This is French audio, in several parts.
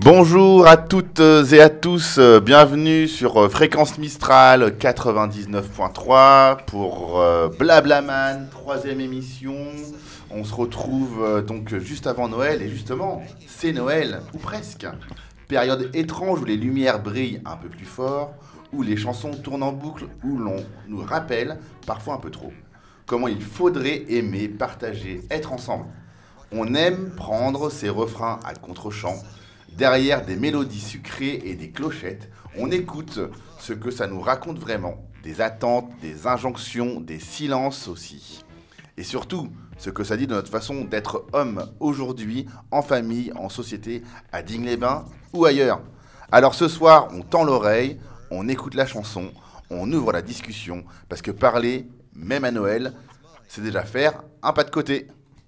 Bonjour à toutes et à tous, bienvenue sur Fréquence Mistral 99.3 pour Blablaman, troisième émission. On se retrouve donc juste avant Noël et justement, c'est Noël, ou presque. Période étrange où les lumières brillent un peu plus fort, où les chansons tournent en boucle, où l'on nous rappelle, parfois un peu trop, comment il faudrait aimer, partager, être ensemble. On aime prendre ces refrains à contre-champ. Derrière des mélodies sucrées et des clochettes, on écoute ce que ça nous raconte vraiment. Des attentes, des injonctions, des silences aussi. Et surtout, ce que ça dit de notre façon d'être homme aujourd'hui, en famille, en société, à Digne-les-Bains ou ailleurs. Alors ce soir, on tend l'oreille, on écoute la chanson, on ouvre la discussion, parce que parler, même à Noël, c'est déjà faire un pas de côté.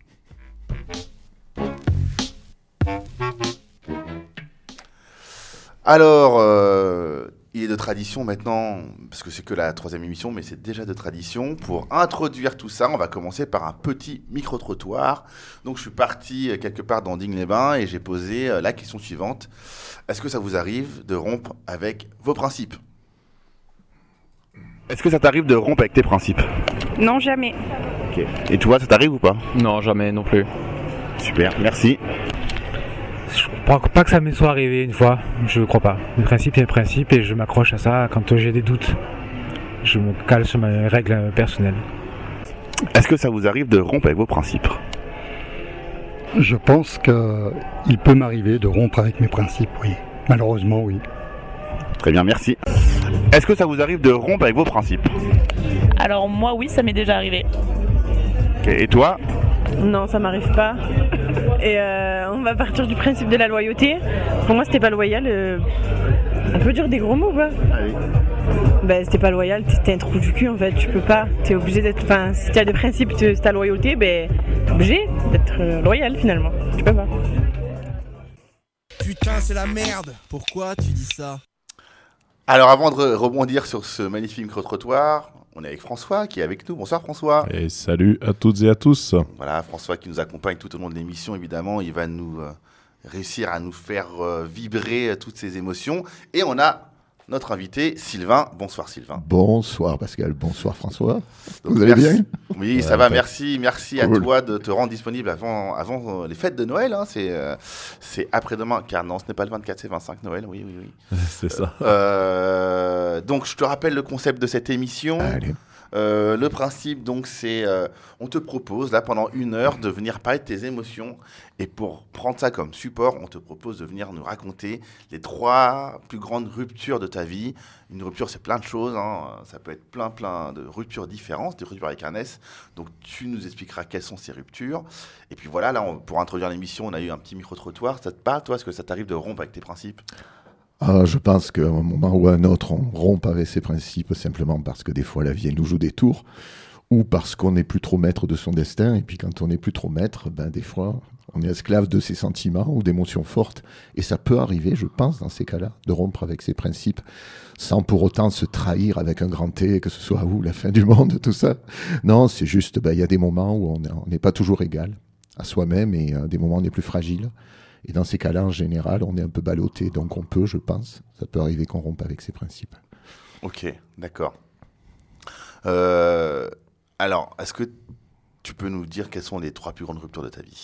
Alors, il est de tradition maintenant, parce que c'est que la troisième émission, mais c'est déjà de tradition. Pour introduire tout ça, on va commencer par un petit micro-trottoir. Donc, je suis parti quelque part dans Digne-les-Bains et j'ai posé la question suivante. Est-ce que ça vous arrive de rompre avec vos principes ? Est-ce que ça t'arrive de rompre avec tes principes ? Non, jamais. Ok. Et toi, ça t'arrive ou pas ? Non, jamais non plus. Super, merci. Je crois pas que ça m'est soit arrivé une fois, je crois pas. Le principe est le principe et je m'accroche à ça quand j'ai des doutes. Je me cale sur mes règles personnelles. Est-ce que ça vous arrive de rompre avec vos principes ? Je pense qu'il peut m'arriver de rompre avec mes principes, oui. Malheureusement, oui. Très bien, merci. Est-ce que ça vous arrive de rompre avec vos principes ? Alors moi, oui, ça m'est déjà arrivé. Ok, et toi ? Non, ça m'arrive pas. Et on va partir du principe de la loyauté. Pour moi, c'était pas loyal. On peut dire des gros mots, quoi. Ah oui. Ben, c'était pas loyal, t'es un trou du cul en fait. Tu peux pas. T'es obligé d'être. Enfin, si t'as des principes, c'est ta loyauté, ben, t'es obligé d'être loyal finalement. Tu peux pas. Putain, c'est la merde. Pourquoi tu dis ça ? Alors, avant de rebondir sur ce magnifique micro-trottoir, on est avec François qui est avec nous. Bonsoir François. Et salut à toutes et à tous. Voilà, François qui nous accompagne tout au long de l'émission, évidemment. Il va nous réussir à nous faire vibrer toutes ces émotions. Et on a notre invité, Sylvain. Bonsoir Sylvain. Bonsoir Pascal, bonsoir François. Donc, vous allez bien ? Oui, ça va, merci. Merci cool. À toi de te rendre disponible avant les fêtes de Noël. Hein. C'est après-demain, car non, ce n'est pas le 24, c'est le 25 Noël. Oui. C'est ça. Donc, je te rappelle le concept de cette émission. Allez. Le principe, donc, c'est on te propose, là, pendant 1 heure, de venir parler de tes émotions. Et pour prendre ça comme support, on te propose de venir nous raconter les 3 plus grandes ruptures de ta vie. Une rupture, c'est plein de choses. Hein. Ça peut être plein de ruptures différentes, des ruptures avec un S. Donc, tu nous expliqueras quelles sont ces ruptures. Et puis voilà, là, pour introduire l'émission, on a eu un petit micro-trottoir. Ça te parle, toi ? Est-ce que ça t'arrive de rompre avec tes principes ? Je pense qu'à un moment ou à un autre, on rompt avec ses principes simplement parce que des fois, la vie nous joue des tours ou parce qu'on n'est plus trop maître de son destin. Et puis, quand on n'est plus trop maître, des fois, on est esclave de ses sentiments ou d'émotions fortes. Et ça peut arriver, je pense, dans ces cas-là, de rompre avec ses principes sans pour autant se trahir avec un grand T, que ce soit la fin du monde, tout ça. Non, c'est juste, il y a des moments où on n'est pas toujours égal à soi-même et des moments où on est plus fragile. Et dans ces cas-là, en général, on est un peu ballotté. Donc on peut, je pense, ça peut arriver qu'on rompe avec ses principes. Ok, d'accord. Alors, est-ce que tu peux nous dire quelles sont les 3 plus grandes ruptures de ta vie ?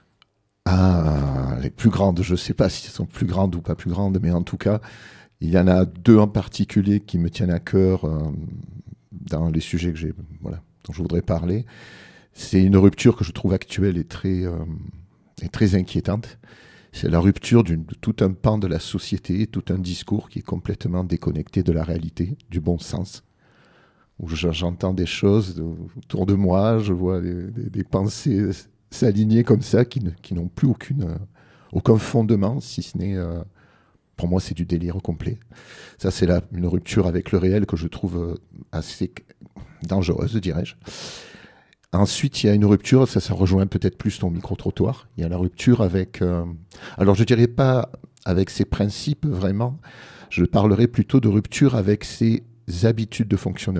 Les plus grandes, je ne sais pas si elles sont plus grandes ou pas plus grandes, mais en tout cas, il y en a 2 en particulier qui me tiennent à cœur dans les sujets dont je voudrais parler. C'est une rupture que je trouve actuelle et très inquiétante. C'est la rupture de tout un pan de la société, tout un discours qui est complètement déconnecté de la réalité, du bon sens. Où j'entends des choses autour de moi, je vois des pensées s'aligner comme ça qui n'ont plus aucun fondement, si ce n'est... pour moi, c'est du délire complet. Ça, c'est une rupture avec le réel que je trouve assez dangereuse, dirais-je. Ensuite, il y a une rupture, ça rejoint peut-être plus ton micro-trottoir. Il y a la rupture avec... alors, je ne dirais pas avec ses principes, vraiment. Je parlerai plutôt de rupture avec ses habitudes de fonctionnement,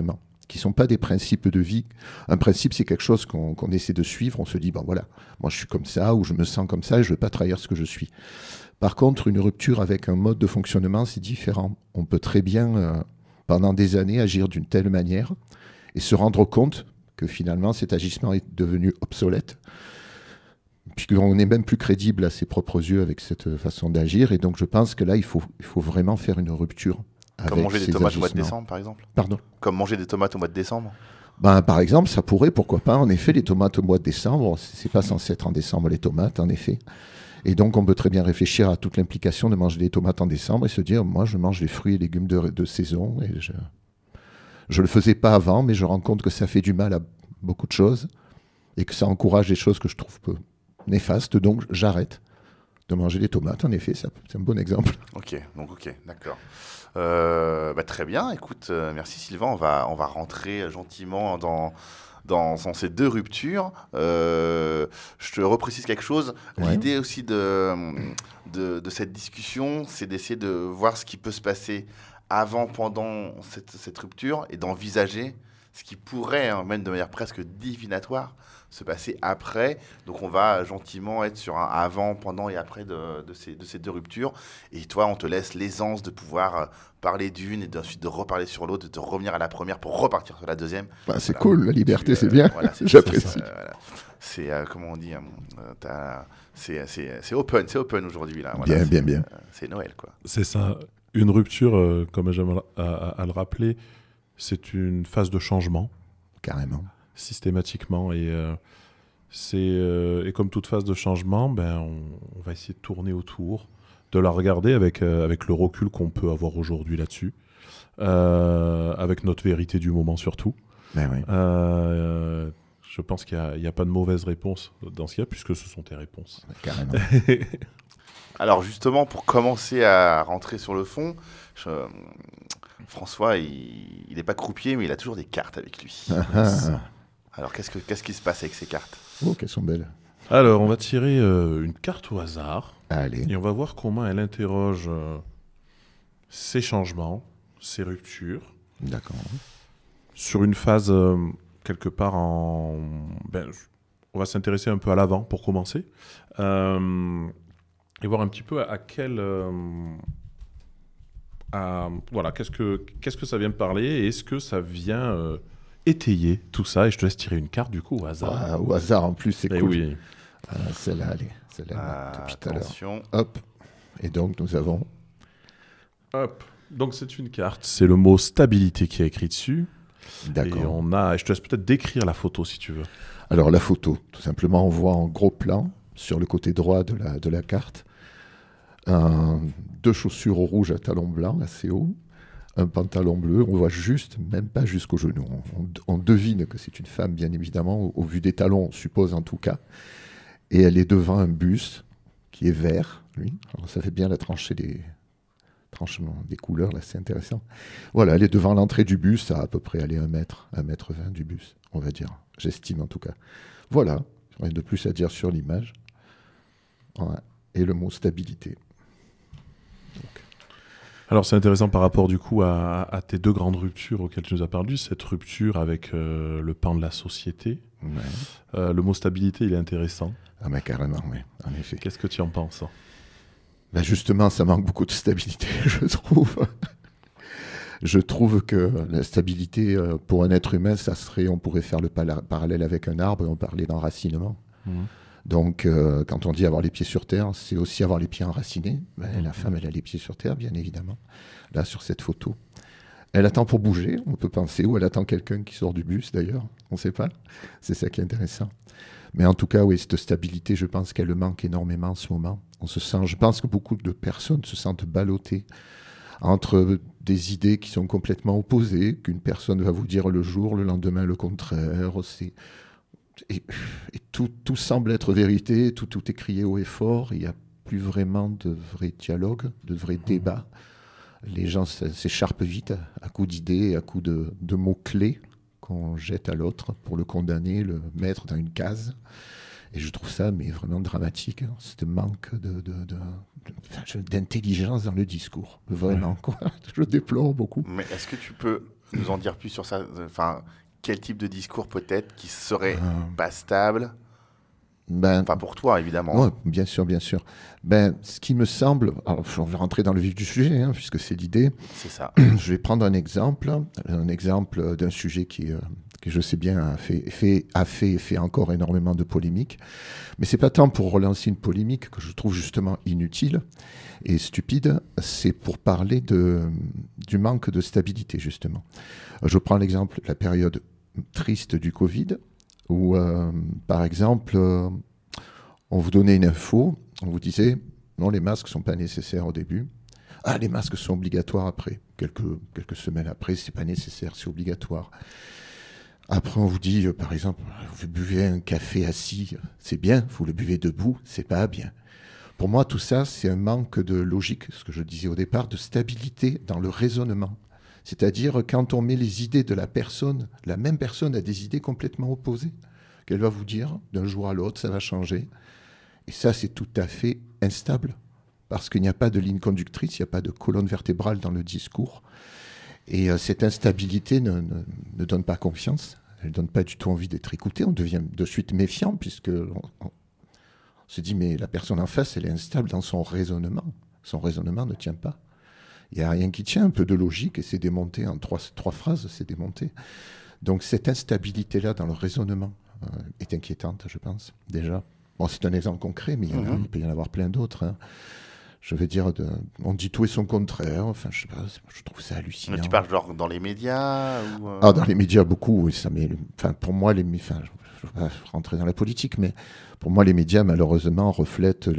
qui ne sont pas des principes de vie. Un principe, c'est quelque chose qu'on essaie de suivre. On se dit, bon voilà, moi je suis comme ça, ou je me sens comme ça, et je ne veux pas trahir ce que je suis. Par contre, une rupture avec un mode de fonctionnement, c'est différent. On peut très bien, pendant des années, agir d'une telle manière et se rendre compte que finalement, cet agissement est devenu obsolète, puisqu'on n'est même plus crédible à ses propres yeux avec cette façon d'agir. Et donc, je pense que là, il faut vraiment faire une rupture. Comme manger des tomates au mois de décembre, par exemple. Pardon ? Comme manger des tomates au mois de décembre. Par exemple, ça pourrait, pourquoi pas. En effet, les tomates au mois de décembre, c'est pas censé être en décembre les tomates, en effet. Et donc, on peut très bien réfléchir à toute l'implication de manger des tomates en décembre et se dire, moi, je mange les fruits et légumes de saison. Et je le faisais pas avant, mais je rends compte que ça fait du mal à beaucoup de choses et que ça encourage des choses que je trouve peu néfastes. Donc, j'arrête de manger des tomates. En effet, c'est un bon exemple. Ok, d'accord. Très bien. Écoute, merci Sylvain. On va rentrer gentiment dans ces deux ruptures. Je te reprécise quelque chose. Ouais. L'idée aussi de cette discussion, c'est d'essayer de voir ce qui peut se passer avant, pendant cette rupture et d'envisager ce qui pourrait, même de manière presque divinatoire, se passer après. Donc on va gentiment être sur un avant, pendant et après de ces deux ruptures. Et toi, on te laisse l'aisance de pouvoir parler d'une et ensuite de reparler sur l'autre, de te revenir à la première pour repartir sur la deuxième. C'est cool, la liberté, c'est bien. Voilà, j'apprécie. C'est comment on dit, c'est open aujourd'hui là. Voilà, bien. C'est Noël quoi. C'est ça. Une rupture, comme j'aime à le rappeler, c'est une phase de changement. Carrément. Systématiquement. Et comme toute phase de changement, on va essayer de tourner autour, de la regarder avec le recul qu'on peut avoir aujourd'hui là-dessus, avec notre vérité du moment surtout. Ben oui. Je pense qu'il n'y a pas de mauvaise réponse dans ce cas, puisque ce sont tes réponses. Carrément. Alors justement, pour commencer à rentrer sur le fond, François, il n'est pas croupier, mais il a toujours des cartes avec lui. Alors qu'est-ce qui se passe avec ces cartes ? Oh, qu'elles sont belles. Alors, on va tirer une carte au hasard. Allez. Et on va voir comment elle interroge ces changements, ces ruptures. D'accord. Sur une phase, quelque part, on va s'intéresser un peu à l'avant pour commencer. Et voir un petit peu à quel... voilà, qu'est-ce que ça vient me parler et est-ce que ça vient étayer tout ça. Et je te laisse tirer une carte, du coup, au hasard. Au hasard, en plus, c'est cool. Oui. Celle-là, allez. Celle-là, depuis tout à l'heure. Attention. Hop. Et donc, nous avons... Hop. Donc, c'est une carte. C'est le mot stabilité qui est écrit dessus. D'accord. Et je te laisse peut-être décrire la photo, si tu veux. Alors, la photo, tout simplement, on voit en gros plan, sur le côté droit de la carte, deux chaussures au rouge à talons blancs, assez haut, un pantalon bleu. On voit juste, même pas jusqu'au genou. On devine que c'est une femme, bien évidemment, au vu des talons, on suppose en tout cas. Et elle est devant un bus qui est vert, lui. Alors, ça fait bien la tranchée des couleurs, là, c'est intéressant. Voilà, elle est devant l'entrée du bus, à peu près aller 1 mètre 20 du bus, on va dire. J'estime en tout cas. Voilà, rien de plus à dire sur l'image. Voilà. Et le mot stabilité. Alors c'est intéressant par rapport du coup à tes deux grandes ruptures auxquelles tu nous as parlé, cette rupture avec le pan de la société. Ouais. Le mot stabilité, il est intéressant. Ah mais carrément, oui, en effet. Qu'est-ce que tu en penses ? Justement, ça manque beaucoup de stabilité, je trouve. Je trouve que la stabilité, pour un être humain, ça serait, on pourrait faire le parallèle avec un arbre et on parlait d'enracinement. Donc, quand on dit avoir les pieds sur terre, c'est aussi avoir les pieds enracinés. La femme, elle a les pieds sur terre, bien évidemment. Là, sur cette photo. Elle attend pour bouger, on peut penser, ou elle attend quelqu'un qui sort du bus, d'ailleurs. On ne sait pas. C'est ça qui est intéressant. Mais en tout cas, oui, cette stabilité, je pense qu'elle manque énormément en ce moment. Je pense que beaucoup de personnes se sentent ballottées entre des idées qui sont complètement opposées, qu'une personne va vous dire le jour, le lendemain le contraire. Et tout semble être vérité, tout est crié haut et fort. Il n'y a plus vraiment de vrai dialogue, de vrai débat. Les gens s'écharpent vite à coups d'idées, à coups de mots-clés qu'on jette à l'autre pour le condamner, le mettre dans une case. Et je trouve ça vraiment dramatique, ce manque d'intelligence dans le discours. Vraiment, quoi. Je déplore beaucoup. Mais est-ce que tu peux nous en dire plus sur ça? Enfin, quel type de discours peut-être qui serait pas stable? Enfin, pour toi, évidemment. Ouais, bien sûr, bien sûr. Ce qui me semble, alors on va rentrer dans le vif du sujet, puisque c'est l'idée. C'est ça. Je vais prendre un exemple d'un sujet qui je sais bien a fait encore énormément de polémiques. Mais c'est pas tant pour relancer une polémique que je trouve justement inutile et stupide, c'est pour parler du manque de stabilité, justement. Je prends l'exemple de la période triste du Covid, où, par exemple, on vous donnait une info, on vous disait « Non, les masques ne sont pas nécessaires au début. Ah, les masques sont obligatoires après. Quelques semaines après, ce n'est pas nécessaire, c'est obligatoire. » Après, on vous dit, par exemple, vous buvez un café assis, c'est bien, vous le buvez debout, c'est pas bien. Pour moi, tout ça, c'est un manque de logique, ce que je disais au départ, de stabilité dans le raisonnement. C'est-à-dire, quand on met les idées de la même personne a des idées complètement opposées, qu'elle va vous dire, d'un jour à l'autre, ça va changer. Et ça, c'est tout à fait instable, parce qu'il n'y a pas de ligne conductrice, il n'y a pas de colonne vertébrale dans le discours. Et cette instabilité ne donne pas confiance, elle ne donne pas du tout envie d'être écouté, on devient de suite méfiant, puisque on se dit, mais la personne en face, elle est instable dans son raisonnement ne tient pas. Il n'y a rien qui tient, un peu de logique, et c'est démonté en trois phrases, c'est démonté. Donc cette instabilité-là dans le raisonnement est inquiétante, je pense, déjà. Bon, c'est un exemple concret, mais il peut y en avoir plein d'autres. Je veux dire, on dit tout et son contraire. Enfin, je sais pas, je trouve ça hallucinant. Mais tu parles genre dans les médias ou dans les médias, beaucoup. Oui, pour moi, je ne veux pas rentrer dans la politique, mais pour moi, les médias, malheureusement, reflètent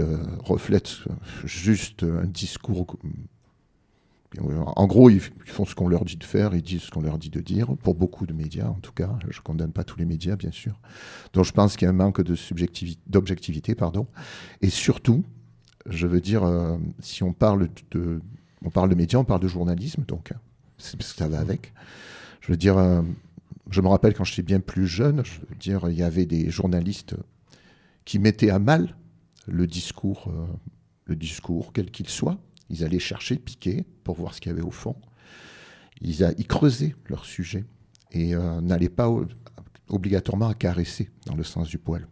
juste un discours. En gros, ils font ce qu'on leur dit de faire, ils disent ce qu'on leur dit de dire, pour beaucoup de médias en tout cas. Je ne condamne pas tous les médias, bien sûr. Donc je pense qu'il y a un manque d'objectivité. Et surtout, je veux dire, si on parle de médias, on parle de journalisme, donc ça va avec. Je veux dire, je me rappelle quand j'étais bien plus jeune, je veux dire, il y avait des journalistes qui mettaient à mal le discours, quel qu'il soit. Ils allaient chercher, piquer, pour voir ce qu'il y avait au fond. Ils creusaient leur sujet et n'allaient pas obligatoirement à caresser dans le sens du poil.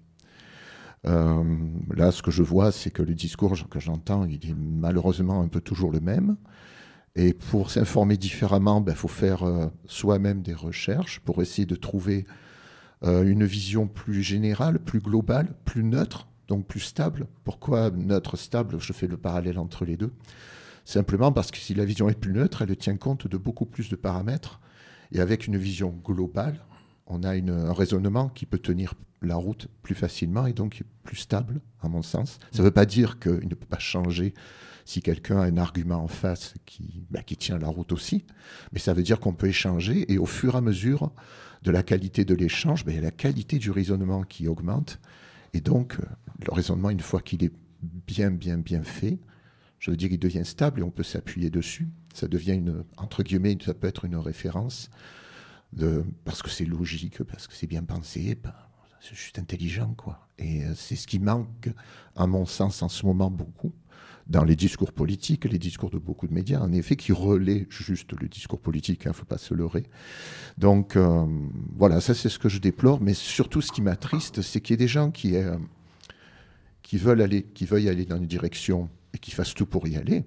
Là, ce que je vois, c'est que le discours que j'entends, il est malheureusement un peu toujours le même. Et pour s'informer différemment, faut faire soi-même des recherches pour essayer de trouver une vision plus générale, plus globale, plus neutre, donc plus stable. Pourquoi neutre, stable? Je fais le parallèle entre les deux. Simplement parce que si la vision est plus neutre, elle tient compte de beaucoup plus de paramètres. Et avec une vision globale, on a un raisonnement qui peut tenir la route plus facilement et donc plus stable, à mon sens. Ça ne veut pas dire qu'il ne peut pas changer si quelqu'un a un argument en face qui tient la route aussi, mais ça veut dire qu'on peut échanger et au fur et à mesure de la qualité de l'échange, il y a la qualité du raisonnement qui augmente. Et donc, le raisonnement, une fois qu'il est bien fait, je veux dire, il devient stable et on peut s'appuyer dessus. Ça devient entre guillemets, ça peut être une référence parce que c'est logique, parce que c'est bien pensé, c'est juste intelligent, quoi. Et c'est ce qui manque, à mon sens, en ce moment beaucoup, dans les discours politiques, les discours de beaucoup de médias, en effet, qui relaient juste le discours politique, il ne faut pas se leurrer. Donc, voilà, ça c'est ce que je déplore, mais surtout ce qui m'attriste, c'est qu'il y ait des gens qui veuillent aller dans une direction et qui fassent tout pour y aller.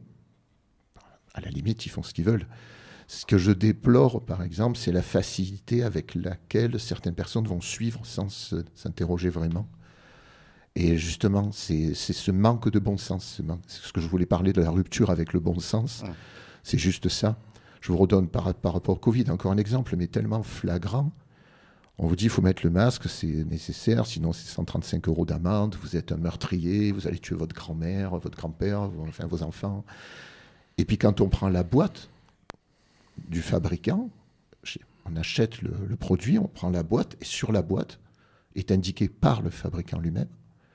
À la limite, ils font ce qu'ils veulent. Ce que je déplore, par exemple, c'est la facilité avec laquelle certaines personnes vont suivre sans s'interroger vraiment. Et justement, c'est ce manque de bon sens. C'est ce que je voulais parler de la rupture avec le bon sens. C'est juste ça. Je vous redonne par rapport au Covid encore un exemple, mais tellement flagrant. On vous dit qu'il faut mettre le masque, c'est nécessaire, sinon c'est 135 € d'amende, vous êtes un meurtrier, vous allez tuer votre grand-mère, votre grand-père, enfin vos enfants. Et puis quand on prend la boîte du fabricant, on achète le produit, on prend la boîte, et sur la boîte est indiqué par le fabricant lui-même,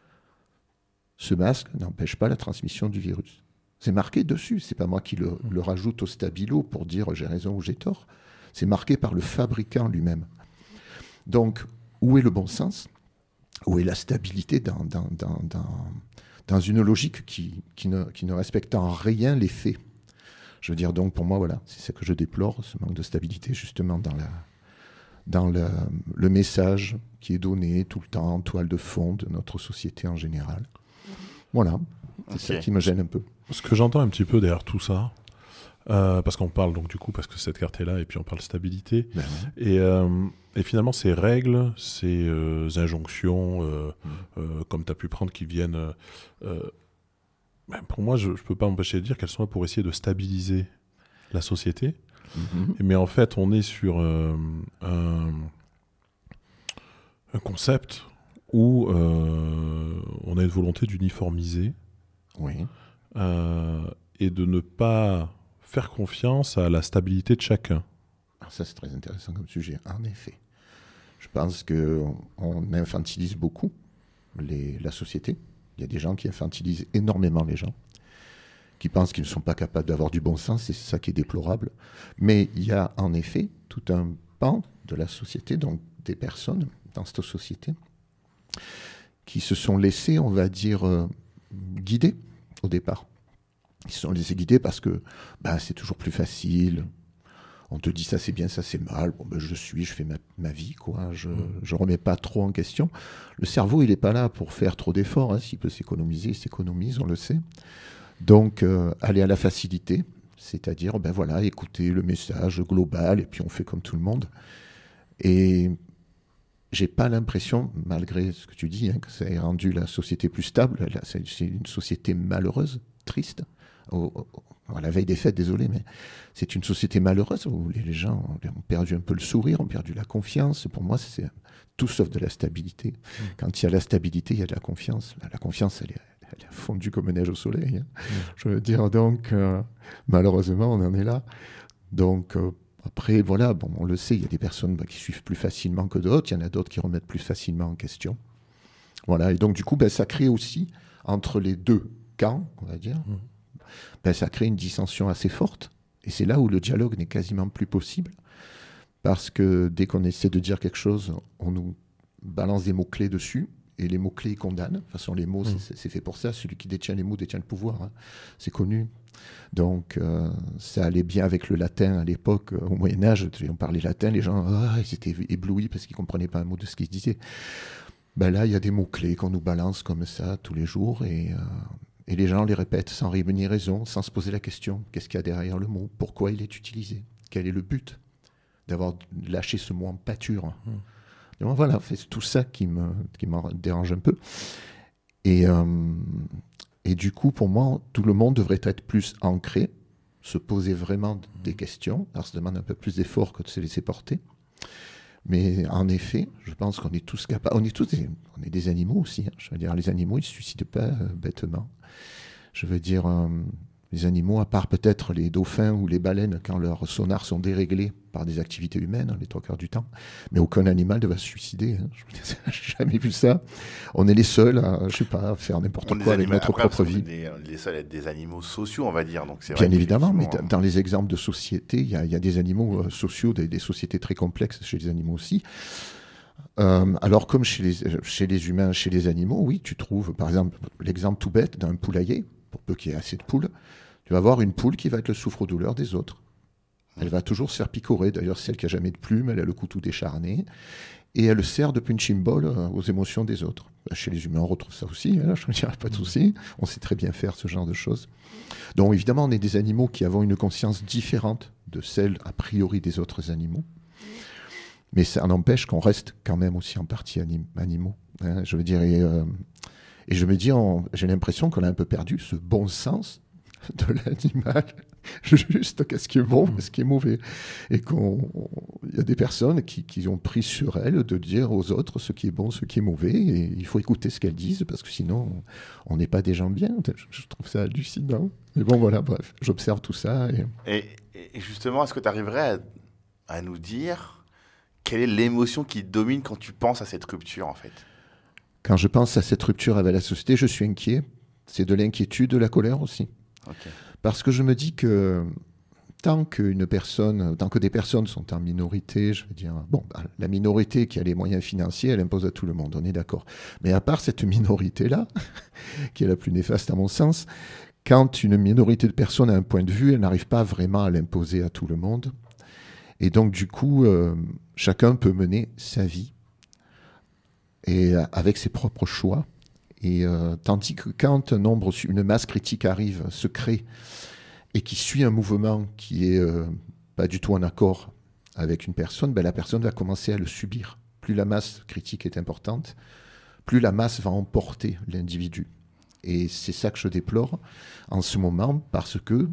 ce masque n'empêche pas la transmission du virus. C'est marqué dessus, c'est pas moi qui le rajoute au stabilo pour dire j'ai raison ou j'ai tort. C'est marqué par le fabricant lui-même. Donc, où est le bon sens? Où est la stabilité dans une logique qui ne respecte en rien les faits? Je veux dire, donc pour moi, voilà, c'est ça que je déplore, ce manque de stabilité justement dans le message qui est donné tout le temps en toile de fond de notre société en général. Voilà, c'est ça qui me gêne un peu. Ce que j'entends un petit peu derrière tout ça, parce qu'on parle donc du coup, parce que cette carte est là, et puis on parle stabilité, et finalement ces règles, ces injonctions, comme tu as pu prendre, qui viennent... pour moi, je ne peux pas m'empêcher de dire qu'elles sont là pour essayer de stabiliser la société. Mais en fait, on est sur un concept où on a une volonté d'uniformiser et de ne pas faire confiance à la stabilité de chacun. Alors ça, c'est très intéressant comme sujet, en effet. Je pense qu'on infantilise beaucoup la société. Il y a des gens qui infantilisent énormément les gens, qui pensent qu'ils ne sont pas capables d'avoir du bon sens, et c'est ça qui est déplorable. Mais il y a en effet tout un pan de la société, donc des personnes dans cette société, qui se sont laissés, on va dire, guider au départ. Ils se sont laissés guider parce que c'est toujours plus facile. On te dit ça c'est bien, ça c'est mal. Bon, je fais ma vie, quoi. Je ne remets pas trop en question. Le cerveau, il n'est pas là pour faire trop d'efforts. Hein. S'il peut s'économiser, il s'économise, on le sait. Donc, aller à la facilité, c'est-à-dire, écouter le message global, et puis on fait comme tout le monde. Et j'ai pas l'impression, malgré ce que tu dis, que ça ait rendu la société plus stable. C'est une société malheureuse, triste. À la veille des fêtes, désolé, mais c'est une société malheureuse où les gens ont perdu un peu le sourire, ont perdu la confiance. Pour moi, c'est tout sauf de la stabilité. Quand il y a la stabilité, il y a de la confiance. La confiance, elle a fondu comme neige au soleil. Je veux dire, donc, malheureusement, on en est là. Donc, après, on le sait, il y a des personnes qui suivent plus facilement que d'autres. Il y en a d'autres qui remettent plus facilement en question. Voilà, et donc, du coup, ça crée aussi, entre les deux camps, on va dire, ça crée une dissension assez forte. Et c'est là où le dialogue n'est quasiment plus possible. Parce que dès qu'on essaie de dire quelque chose, on nous balance des mots-clés dessus. Et les mots-clés, ils condamnent. De toute façon, les mots, c'est fait pour ça. Celui qui détient les mots détient le pouvoir. Hein. C'est connu. Donc, ça allait bien avec le latin à l'époque. Au Moyen-Âge, on parlait latin. Les gens, ils étaient éblouis parce qu'ils ne comprenaient pas un mot de ce qu'ils disaient. Là, il y a des mots-clés qu'on nous balance comme ça tous les jours. Et les gens les répètent sans ni raison, sans se poser la question. Qu'est-ce qu'il y a derrière le mot ? Pourquoi il est utilisé ? Quel est le but d'avoir lâché ce mot en pâture ? Donc voilà, c'est tout ça qui m'en dérange un peu. Et du coup, pour moi, tout le monde devrait être plus ancré, se poser vraiment des questions. Alors, ça demande un peu plus d'effort que de se laisser porter. Mais en effet, je pense qu'on est tous capables. On est des animaux aussi. Hein. Je veux dire, les animaux, ils ne se suicident pas bêtement. Je veux dire, les animaux, à part peut-être les dauphins ou les baleines, quand leurs sonars sont déréglés par des activités humaines, les 3/4 du temps, mais aucun animal ne va se suicider. Hein. Je n'ai jamais vu ça. On est les seuls à, faire n'importe quoi avec notre propre vie. On est les seuls à être des animaux sociaux, on va dire. Donc c'est bien évidemment, mais dans les exemples de société, il y a des animaux sociaux, des sociétés très complexes chez les animaux aussi. Alors comme chez les humains, chez les animaux, oui, tu trouves, par exemple, l'exemple tout bête d'un poulailler, pour peu qu'il y ait assez de poules, tu vas avoir une poule qui va être le souffre-douleur des autres. Elle va toujours se faire picorer. D'ailleurs, celle qui n'a jamais de plumes, elle a le cou tout décharné. Et elle sert de punching ball aux émotions des autres. Chez les humains, on retrouve ça aussi. Hein, je ne dirais pas de souci. On sait très bien faire ce genre de choses. Donc, évidemment, on est des animaux qui avons une conscience différente de celle, a priori, des autres animaux. Mais ça n'empêche qu'on reste quand même aussi en partie animaux. Hein, je veux dire, et je me dis, j'ai l'impression qu'on a un peu perdu ce bon sens de l'animal, juste qu'est-ce qui est bon, qu'est-ce qui est mauvais. Et il y a des personnes qui ont pris sur elles de dire aux autres ce qui est bon, ce qui est mauvais, et il faut écouter ce qu'elles disent, parce que sinon, on n'est pas des gens bien. Je trouve ça hallucinant. Mais bon, voilà, bref, j'observe tout ça. Et justement, est-ce que tu arriverais à nous dire quelle est l'émotion qui te domine quand tu penses à cette rupture, en fait ? Quand je pense à cette rupture avec la société, je suis inquiet. C'est de l'inquiétude, de la colère aussi. Okay. Parce que je me dis que tant que des personnes sont en minorité, je veux dire, la minorité qui a les moyens financiers, elle impose à tout le monde, on est d'accord. Mais à part cette minorité-là, qui est la plus néfaste à mon sens, quand une minorité de personnes a un point de vue, elle n'arrive pas vraiment à l'imposer à tout le monde. Et donc, du coup, chacun peut mener sa vie et avec ses propres choix. Et tandis que quand une masse critique arrive, se crée, et qui suit un mouvement qui est pas du tout en accord avec une personne, la personne va commencer à le subir. Plus la masse critique est importante, plus la masse va emporter l'individu. Et c'est ça que je déplore en ce moment, parce que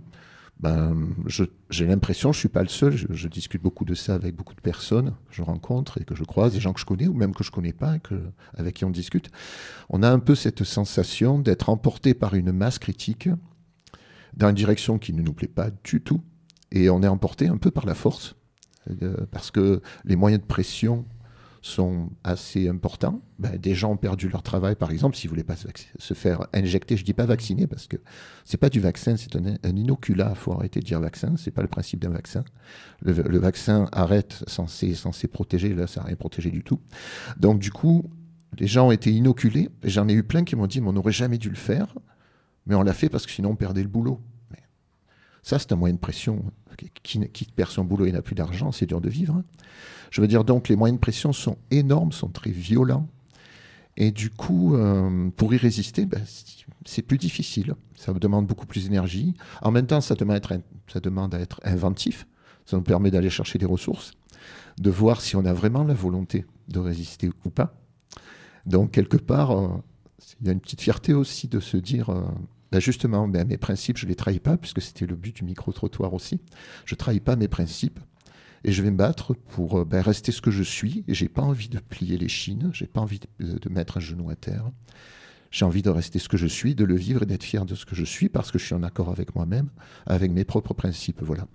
j'ai l'impression, je ne suis pas le seul, je discute beaucoup de ça avec beaucoup de personnes que je rencontre et que je croise, des gens que je connais ou même que je ne connais pas, avec qui on discute. On a un peu cette sensation d'être emporté par une masse critique dans une direction qui ne nous plaît pas du tout, et on est emporté un peu par la force, parce que les moyens de pression sont assez importants. Des gens ont perdu leur travail, par exemple, s'ils ne voulaient pas se faire injecter. Je ne dis pas vacciner, parce que ce n'est pas du vaccin, c'est un inoculat. Il faut arrêter de dire vaccin, ce n'est pas le principe d'un vaccin. Le vaccin censé protéger, là, ça n'a rien protégé du tout. Donc, du coup, les gens ont été inoculés, et j'en ai eu plein qui m'ont dit, mais on n'aurait jamais dû le faire, mais on l'a fait parce que sinon on perdait le boulot. Mais ça, c'est un moyen de pression. Qui perd son boulot et n'a plus d'argent, c'est dur de vivre. Je veux dire, donc, les moyens de pression sont énormes, sont très violents. Et du coup, pour y résister, c'est plus difficile. Ça demande beaucoup plus d'énergie. En même temps, ça demande à être inventif. Ça nous permet d'aller chercher des ressources, de voir si on a vraiment la volonté de résister ou pas. Donc, quelque part, il y a une petite fierté aussi de se dire... justement, mes principes, je ne les trahis pas, puisque c'était le but du micro-trottoir aussi. Je ne trahis pas mes principes, et je vais me battre pour rester ce que je suis, et je n'ai pas envie de plier les chines, je n'ai pas envie de mettre un genou à terre. J'ai envie de rester ce que je suis, de le vivre et d'être fier de ce que je suis, parce que je suis en accord avec moi-même, avec mes propres principes, voilà.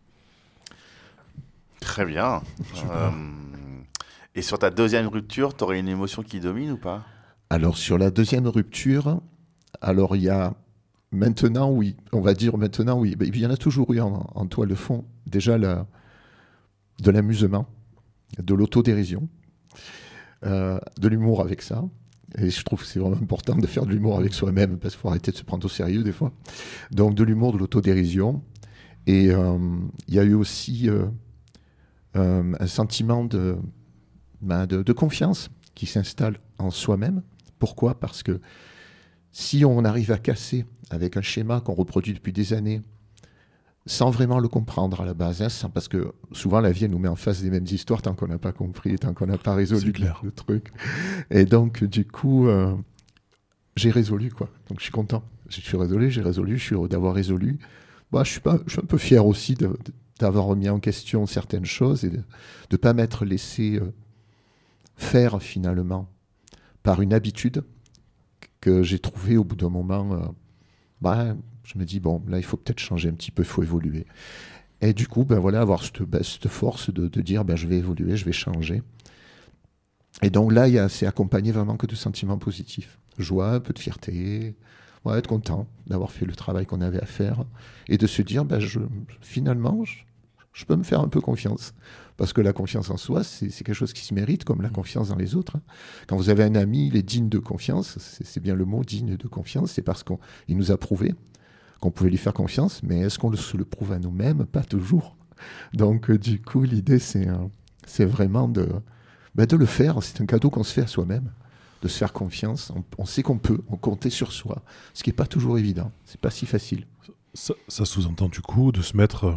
Très bien. Et sur ta deuxième rupture, tu aurais une émotion qui domine ou pas ? Alors, sur la deuxième rupture, alors il y a... Maintenant, oui. On va dire maintenant, oui. Il y en a toujours eu en toile de fond. Déjà, de l'amusement, de l'autodérision, de l'humour avec ça. Et je trouve que c'est vraiment important de faire de l'humour avec soi-même, parce qu'il faut arrêter de se prendre au sérieux des fois. Donc, de l'humour, de l'autodérision. Et il y a eu aussi un sentiment de confiance qui s'installe en soi-même. Pourquoi ? Parce que si on arrive à casser avec un schéma qu'on reproduit depuis des années, sans vraiment le comprendre à la base, parce que souvent la vie elle nous met en face des mêmes histoires tant qu'on n'a pas compris, tant qu'on n'a pas résolu le truc. Et donc du coup, j'ai résolu quoi. Donc je suis content. Je suis heureux d'avoir résolu. Je suis un peu fier aussi d'avoir remis en question certaines choses et de ne pas m'être laissé faire finalement par une habitude que j'ai trouvé au bout d'un moment, je me dis, bon, là, il faut peut-être changer un petit peu, il faut évoluer. Et du coup, avoir cette force de dire, je vais évoluer, je vais changer. Et donc là, c'est accompagné vraiment que de sentiments positifs. Joie, un peu de fierté, être content d'avoir fait le travail qu'on avait à faire et de se dire, finalement, je peux me faire un peu confiance. Parce que la confiance en soi, c'est quelque chose qui se mérite, comme la confiance dans les autres. Quand vous avez un ami, il est digne de confiance, c'est bien le mot, digne de confiance, c'est parce qu'il nous a prouvé qu'on pouvait lui faire confiance, mais est-ce qu'on se le prouve à nous-mêmes ? Pas toujours. Donc, du coup, l'idée, c'est vraiment de le faire. C'est un cadeau qu'on se fait à soi-même, de se faire confiance. On sait qu'on peut, on compter sur soi, ce qui n'est pas toujours évident. C'est pas si facile. Ça sous-entend du coup de se mettre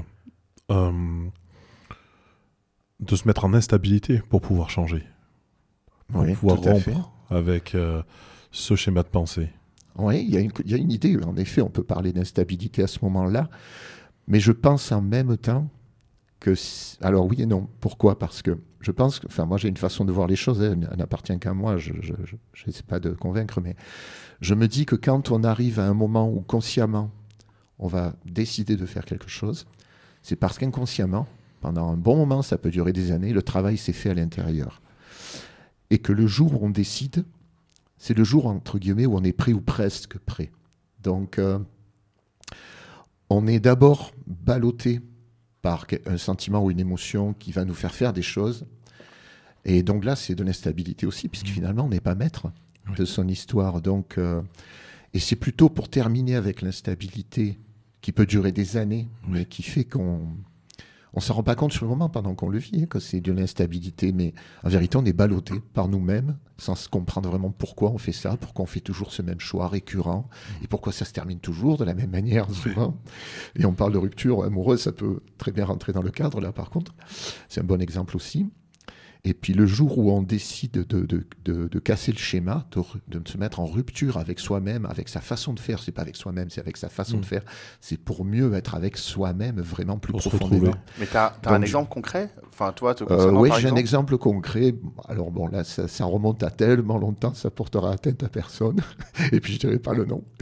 en instabilité pour pouvoir changer, pour pouvoir rompre avec ce schéma de pensée. Oui, il y a une idée. En effet, on peut parler d'instabilité à ce moment-là, mais je pense en même temps que... Alors oui et non. Pourquoi ? Parce que je pense que... moi j'ai une façon de voir les choses, elle n'appartient qu'à moi, je n'essaie pas de convaincre, mais je me dis que quand on arrive à un moment où consciemment on va décider de faire quelque chose, c'est parce qu'inconsciemment, pendant un bon moment, ça peut durer des années, le travail s'est fait à l'intérieur. Et que le jour où on décide, c'est le jour, entre guillemets, où on est prêt ou presque prêt. Donc, on est d'abord ballotté par un sentiment ou une émotion qui va nous faire des choses. Et donc là, c'est de l'instabilité aussi, puisque finalement, on n'est pas maître de son histoire. Donc, Et c'est plutôt pour terminer avec l'instabilité qui peut durer des années, mais qui fait qu'on ne s'en rend pas compte sur le moment pendant qu'on le vit, que c'est de l'instabilité. Mais en vérité, on est ballotté par nous-mêmes sans se comprendre vraiment pourquoi on fait ça, pourquoi on fait toujours ce même choix récurrent et pourquoi ça se termine toujours de la même manière souvent. Et on parle de rupture amoureuse, ça peut très bien rentrer dans le cadre là par contre. C'est un bon exemple aussi. Et puis le jour où on décide de casser le schéma, de se mettre en rupture avec soi-même, avec sa façon de faire, c'est pas avec soi-même, c'est avec sa façon de faire, c'est pour mieux être avec soi-même vraiment plus profondément. Mais tu as un exemple concret, enfin, toi, te concernant, oui, par j'ai exemple un exemple concret. Alors bon, là, ça remonte à tellement longtemps, ça portera atteinte à personne. Et puis je dirai pas le nom.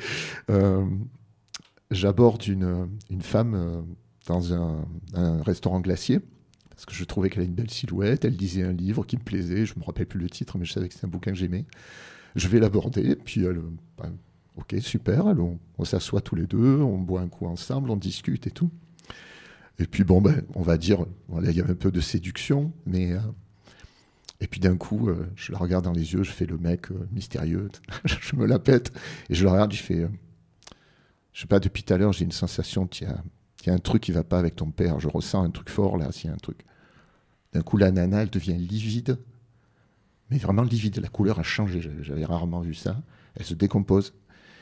J'aborde une femme dans un restaurant glacier. Parce que je trouvais qu'elle a une belle silhouette, elle lisait un livre qui me plaisait, je ne me rappelle plus le titre, mais je savais que c'était un bouquin que j'aimais. Je vais l'aborder, puis elle, ok, super, on s'assoit tous les deux, on boit un coup ensemble, on discute et tout. Et puis bon, on va dire, voilà, il y avait un peu de séduction, mais... et puis d'un coup, je la regarde dans les yeux, je fais le mec mystérieux, je me la pète, et je la regarde, je fais... je sais pas, depuis tout à l'heure, j'ai une sensation qu'il y a un truc qui ne va pas avec ton père, je ressens un truc fort là, s'il y a un truc. D'un coup, la nana, elle devient livide, mais vraiment livide. La couleur a changé, j'avais rarement vu ça. Elle se décompose.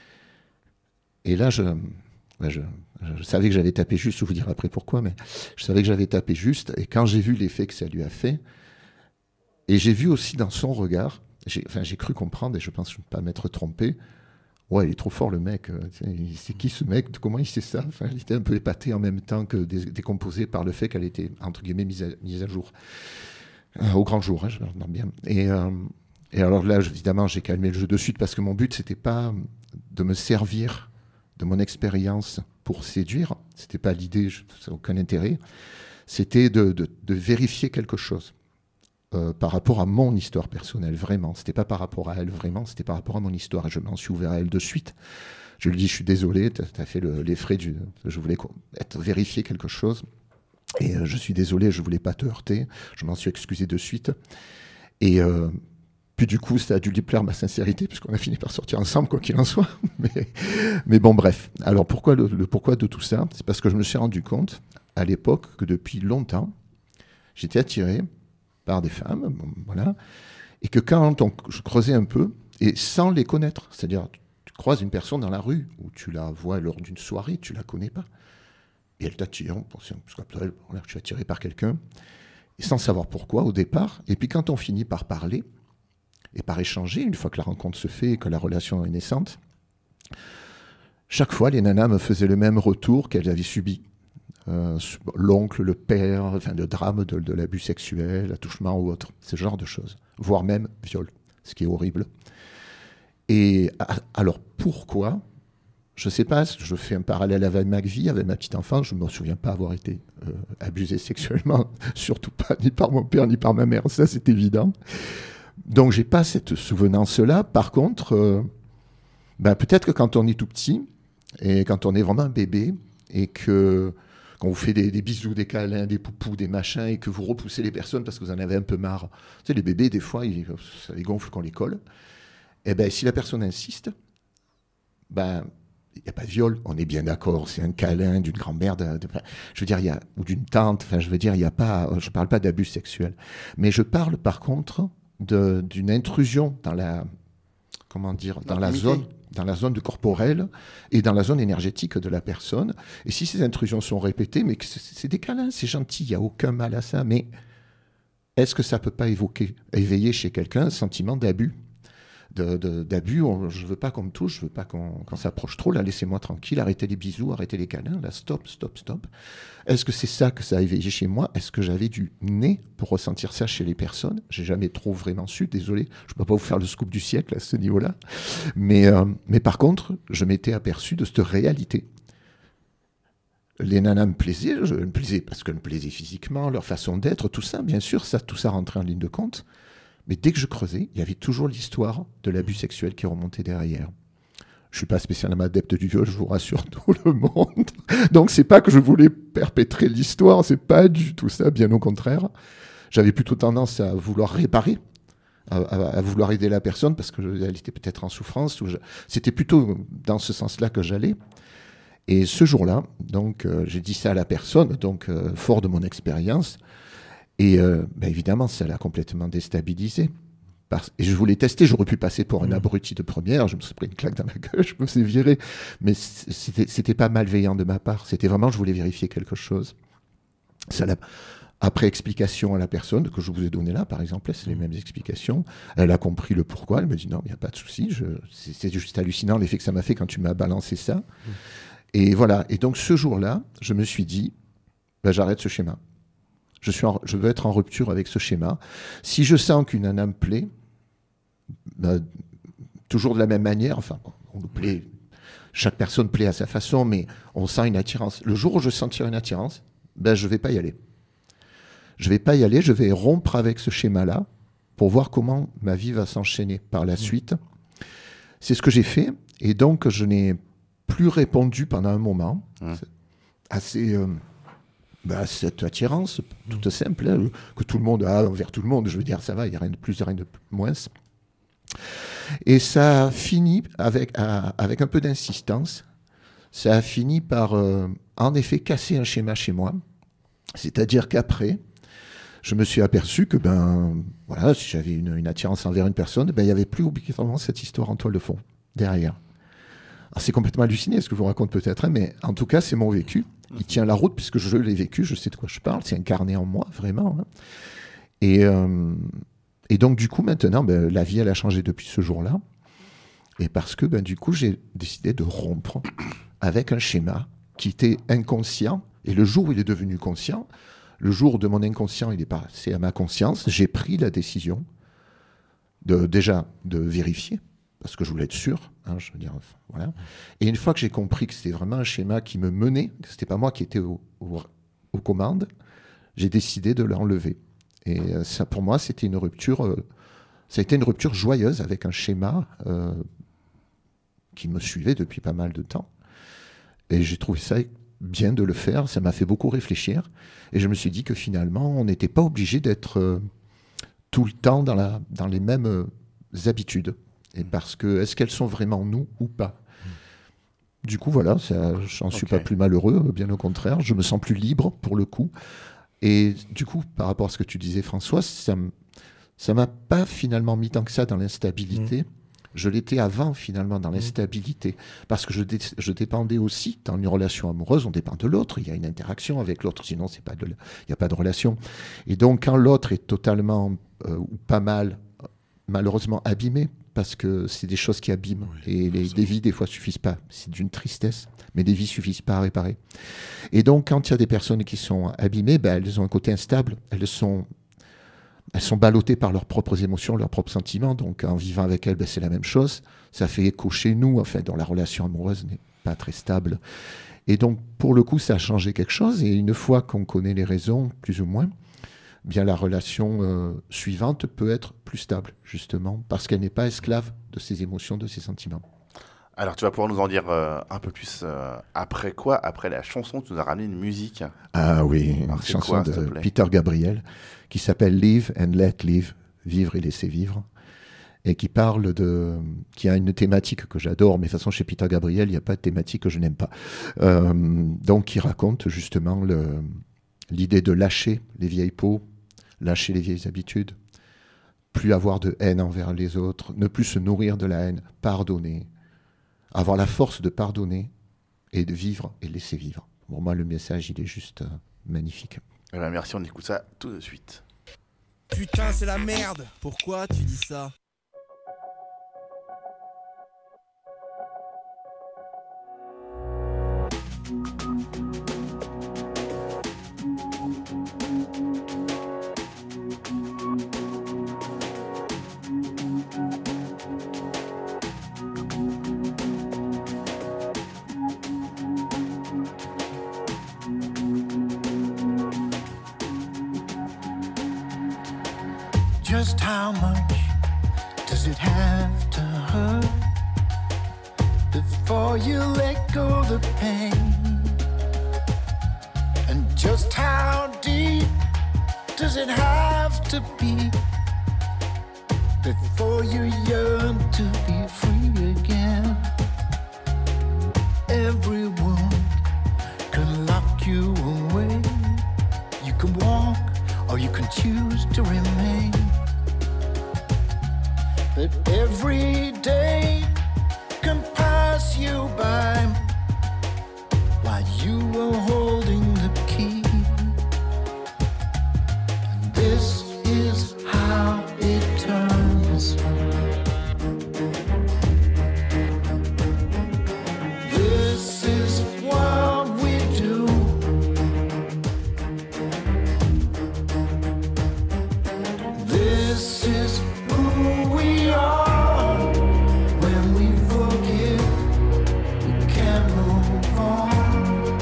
Et là, je savais que j'avais tapé juste, je vais vous dire après pourquoi, mais je savais que j'avais tapé juste. Et quand j'ai vu l'effet que ça lui a fait, et j'ai vu aussi dans son regard, j'ai cru comprendre, et je pense ne pas m'être trompé, ouais, il est trop fort le mec, c'est qui ce mec, comment il sait ça, enfin, il était un peu épaté en même temps que décomposé par le fait qu'elle était, entre guillemets, mise à jour. Au grand jour, hein, je l'entends bien. Et alors là, évidemment, j'ai calmé le jeu de suite parce que mon but, c'était pas de me servir de mon expérience pour séduire, c'était pas l'idée, ça n'a aucun intérêt, c'était de vérifier quelque chose. Par rapport à mon histoire personnelle, vraiment. C'était pas par rapport à elle, vraiment, c'était par rapport à mon histoire. Et je m'en suis ouvert à elle de suite. Je lui dis, je suis désolé, tu as fait les frais je voulais vérifier quelque chose. Et je suis désolé, je voulais pas te heurter. Je m'en suis excusé de suite. Et puis du coup, ça a dû lui plaire ma sincérité, puisqu'on a fini par sortir ensemble, quoi qu'il en soit. Mais bon, bref. Alors pourquoi le pourquoi de tout ça ? C'est parce que je me suis rendu compte, à l'époque, que depuis longtemps, j'étais attiré par des femmes, voilà, et que quand je creusais un peu, et sans les connaître, c'est-à-dire tu croises une personne dans la rue, ou tu la vois lors d'une soirée, tu la connais pas, et elle t'attire, parce que je suis attiré par quelqu'un, et sans savoir pourquoi au départ, et puis quand on finit par parler, et par échanger, une fois que la rencontre se fait et que la relation est naissante, chaque fois les nanas me faisaient le même retour qu'elles avaient subi. L'oncle, le père, enfin de drame de l'abus sexuel, attouchement ou autre, ce genre de choses, voire même viol, ce qui est horrible. Et alors pourquoi ? Je ne sais pas, je fais un parallèle avec ma vie, avec ma petite enfance, je ne me souviens pas avoir été abusé sexuellement, surtout pas ni par mon père ni par ma mère, ça c'est évident. Donc j'ai pas cette souvenance-là. Par contre, peut-être que quand on est tout petit, et quand on est vraiment un bébé, et que quand vous faites des bisous, des câlins, des poupous, des machins, et que vous repoussez les personnes parce que vous en avez un peu marre. Tu sais, les bébés, des fois, ça les gonfle quand on les colle. Et si la personne insiste, il n'y a pas de viol, on est bien d'accord, c'est un câlin d'une grand-mère, je veux dire, ou d'une tante, enfin, je veux dire, il n'y a pas, je ne parle pas d'abus sexuel. Mais je parle, par contre, d'une intrusion dans la zone du corporel et dans la zone énergétique de la personne. Et si ces intrusions sont répétées, mais que c'est des câlins, c'est gentil, il n'y a aucun mal à ça, mais est-ce que ça ne peut pas éveiller chez quelqu'un un sentiment d'abus ? D'abus, je ne veux pas qu'on me touche, je ne veux pas qu'on s'approche trop, là, laissez-moi tranquille, arrêtez les bisous, arrêtez les câlins, là, stop. Est-ce que c'est ça que ça a éveillé chez moi ? Est-ce que j'avais du nez pour ressentir ça chez les personnes ? J'ai jamais trop vraiment su, désolé, je ne peux pas vous faire le scoop du siècle à ce niveau-là, mais par contre, je m'étais aperçu de cette réalité. Les nanas me plaisaient parce qu'elles me plaisaient physiquement, leur façon d'être, tout ça, bien sûr, tout ça rentrait en ligne de compte. Mais dès que je creusais, il y avait toujours l'histoire de l'abus sexuel qui remontait derrière. Je ne suis pas spécialement adepte du viol, je vous rassure tout le monde. Donc c'est pas que je voulais perpétrer l'histoire, c'est pas du tout ça, bien au contraire. J'avais plutôt tendance à vouloir réparer à vouloir aider la personne parce qu'elle était peut-être en souffrance. C'était plutôt dans ce sens-là que j'allais. Et ce jour-là, donc, j'ai dit ça à la personne, donc fort de mon expérience. Et évidemment, ça l'a complètement déstabilisé. Et je voulais tester, j'aurais pu passer pour un abruti de première, je me suis pris une claque dans la gueule, je me suis viré. Mais c'était pas malveillant de ma part, c'était vraiment, je voulais vérifier quelque chose. Après explication à la personne que je vous ai donnée là, par exemple, c'est les mêmes explications. Elle a compris le pourquoi. Elle me dit non, il n'y a pas de souci. C'est juste hallucinant l'effet que ça m'a fait quand tu m'as balancé ça. Et voilà. Et donc ce jour-là, je me suis dit, j'arrête ce schéma. Je veux être en rupture avec ce schéma. Si je sens qu'une nana me plaît, toujours de la même manière, enfin, on nous plaît. Chaque personne plaît à sa façon, mais on sent une attirance. Le jour où je sentirai une attirance, je ne vais pas y aller. Je vais rompre avec ce schéma-là pour voir comment ma vie va s'enchaîner par la suite. C'est ce que j'ai fait. Et donc, je n'ai plus répondu pendant un moment à cette attirance toute simple, que tout le monde a envers tout le monde. Je veux dire, ça va, il n'y a rien de plus, rien de moins. Et ça a fini avec un peu d'insistance. Ça a fini par, en effet, casser un schéma chez moi. C'est-à-dire qu'après, je me suis aperçu que, si j'avais une attirance envers une personne, il n'y avait plus obligatoirement cette histoire en toile de fond, derrière. Alors, c'est complètement halluciné, ce que je vous raconte peut-être, mais en tout cas, c'est mon vécu. Il tient la route, puisque je l'ai vécu, je sais de quoi je parle, c'est incarné en moi, vraiment. Et donc, du coup, maintenant, la vie, elle a changé depuis ce jour-là. Et parce que, du coup, j'ai décidé de rompre avec un schéma qui était inconscient. Et le jour où il est devenu conscient, le jour de mon inconscient, il est passé à ma conscience, j'ai pris la décision de vérifier, parce que je voulais être sûr, je veux dire, voilà. Et une fois que j'ai compris que c'était vraiment un schéma qui me menait, que c'était pas moi qui étais aux commandes, j'ai décidé de l'enlever. Et ça, pour moi, c'était une rupture. Ça a été une rupture joyeuse avec un schéma qui me suivait depuis pas mal de temps. Et j'ai trouvé ça bien de le faire. Ça m'a fait beaucoup réfléchir. Et je me suis dit que finalement, on n'était pas obligé d'être tout le temps dans les mêmes habitudes. Et parce que, est-ce qu'elles sont vraiment nous ou pas ? Du coup, voilà, j'en suis pas plus malheureux, bien au contraire. Je me sens plus libre, pour le coup. Et du coup, par rapport à ce que tu disais, François, ça m'a pas finalement mis tant que ça dans l'instabilité. Je l'étais avant, finalement, dans l'instabilité. Parce que je dépendais aussi, dans une relation amoureuse, on dépend de l'autre. Il y a une interaction avec l'autre, sinon il n'y a pas de relation. Et donc, quand l'autre est totalement, ou pas mal, malheureusement abîmé, parce que c'est des choses qui abîment. Et les vies, des fois, suffisent pas. C'est d'une tristesse. Mais les vies suffisent pas à réparer. Et donc, quand il y a des personnes qui sont abîmées, elles ont un côté instable. Elles sont ballottées par leurs propres émotions, leurs propres sentiments. Donc, en vivant avec elles, c'est la même chose. Ça fait écho chez nous, dont la relation amoureuse n'est pas très stable. Et donc, pour le coup, ça a changé quelque chose. Et une fois qu'on connaît les raisons, plus ou moins, bien la relation suivante peut être plus stable, justement, parce qu'elle n'est pas esclave de ses émotions, de ses sentiments. Alors, tu vas pouvoir nous en dire un peu plus après quoi ? Après la chanson, tu nous as ramené une musique. Ah oui, une chanson de Peter Gabriel qui s'appelle Live and Let Live, vivre et laisser vivre, et qui parle qui a une thématique que j'adore, mais de toute façon, chez Peter Gabriel, il n'y a pas de thématique que je n'aime pas. Donc, qui raconte justement l'idée de lâcher les vieilles peaux, lâcher les vieilles habitudes, plus avoir de haine envers les autres, ne plus se nourrir de la haine, pardonner, avoir la force de pardonner et de vivre et laisser vivre. Pour moi, le message, il est juste magnifique. Merci, on écoute ça tout de suite. Putain, c'est la merde. Pourquoi tu dis ça ? Just how much does it have to hurt before you let go the pain? And just how deep does it have to be before you yearn to be free again. Every wound can lock you away. You can walk or you can choose to remain. But every day can pass you by while you are holding the key. And this is how it turns. This is what we do. This is who we are. When we forgive, we can move on.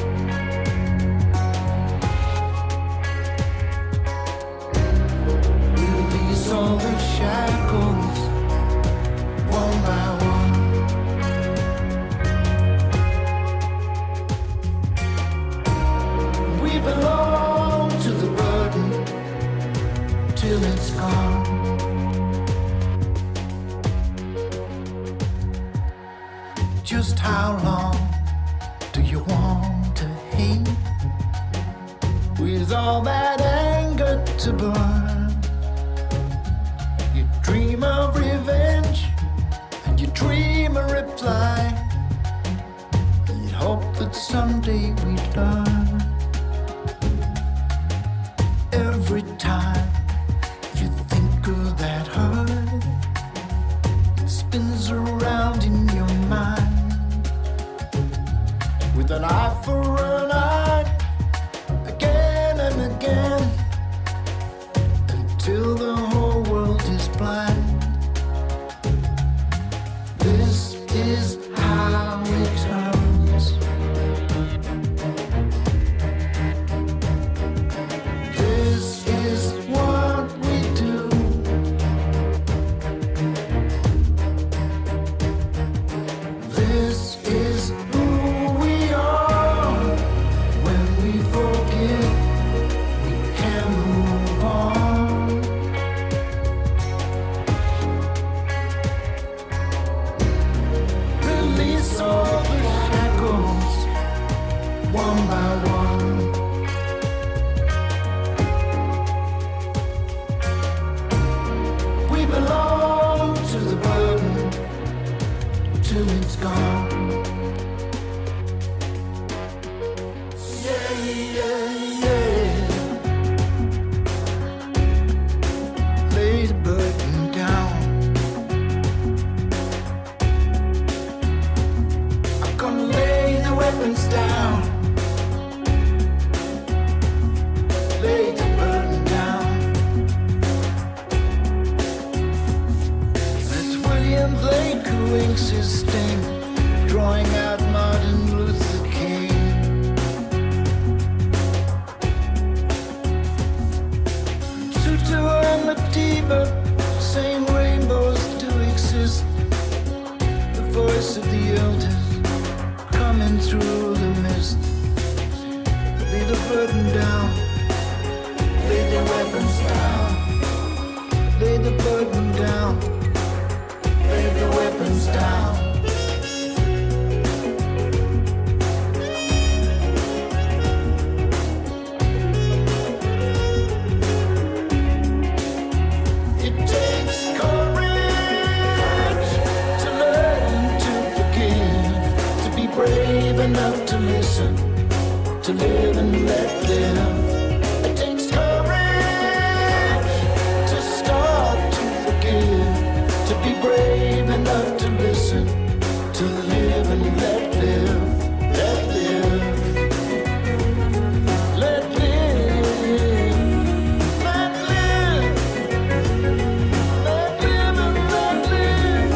Release all the shackles, one by one. We belong to the burden till it's gone. Just how long do you want to hate? With all that anger to burn, you dream of revenge and you dream a reply. You hope that someday we'd learn. Every time you think of that hurt, it spins around in your mind. With an eye for an eye, again and again, until the whole world is blind. This is how it turns. This is what we do. This is who we are. When we forgive, we can move on. Release all the shackles, one by one. We belong to the burden till it's gone. Yeah, yeah, yeah. Lay the burden down. I'm gonna lay the weapons down. Lay the burden down. That's William Blake who inks his sting, drawing out Martin Luther King. Tutu and Madiba, same rainbows do exist. The voice of the elders coming through the mist. Lay the burden down. Lay the weapons down. Lay the burden down. Lay the weapons down. It takes courage to learn to forgive, to be brave enough to listen, to live and let live. It takes courage to start to forgive, to be brave enough to listen, to live and let live, let live, let live, let live, let live and let live.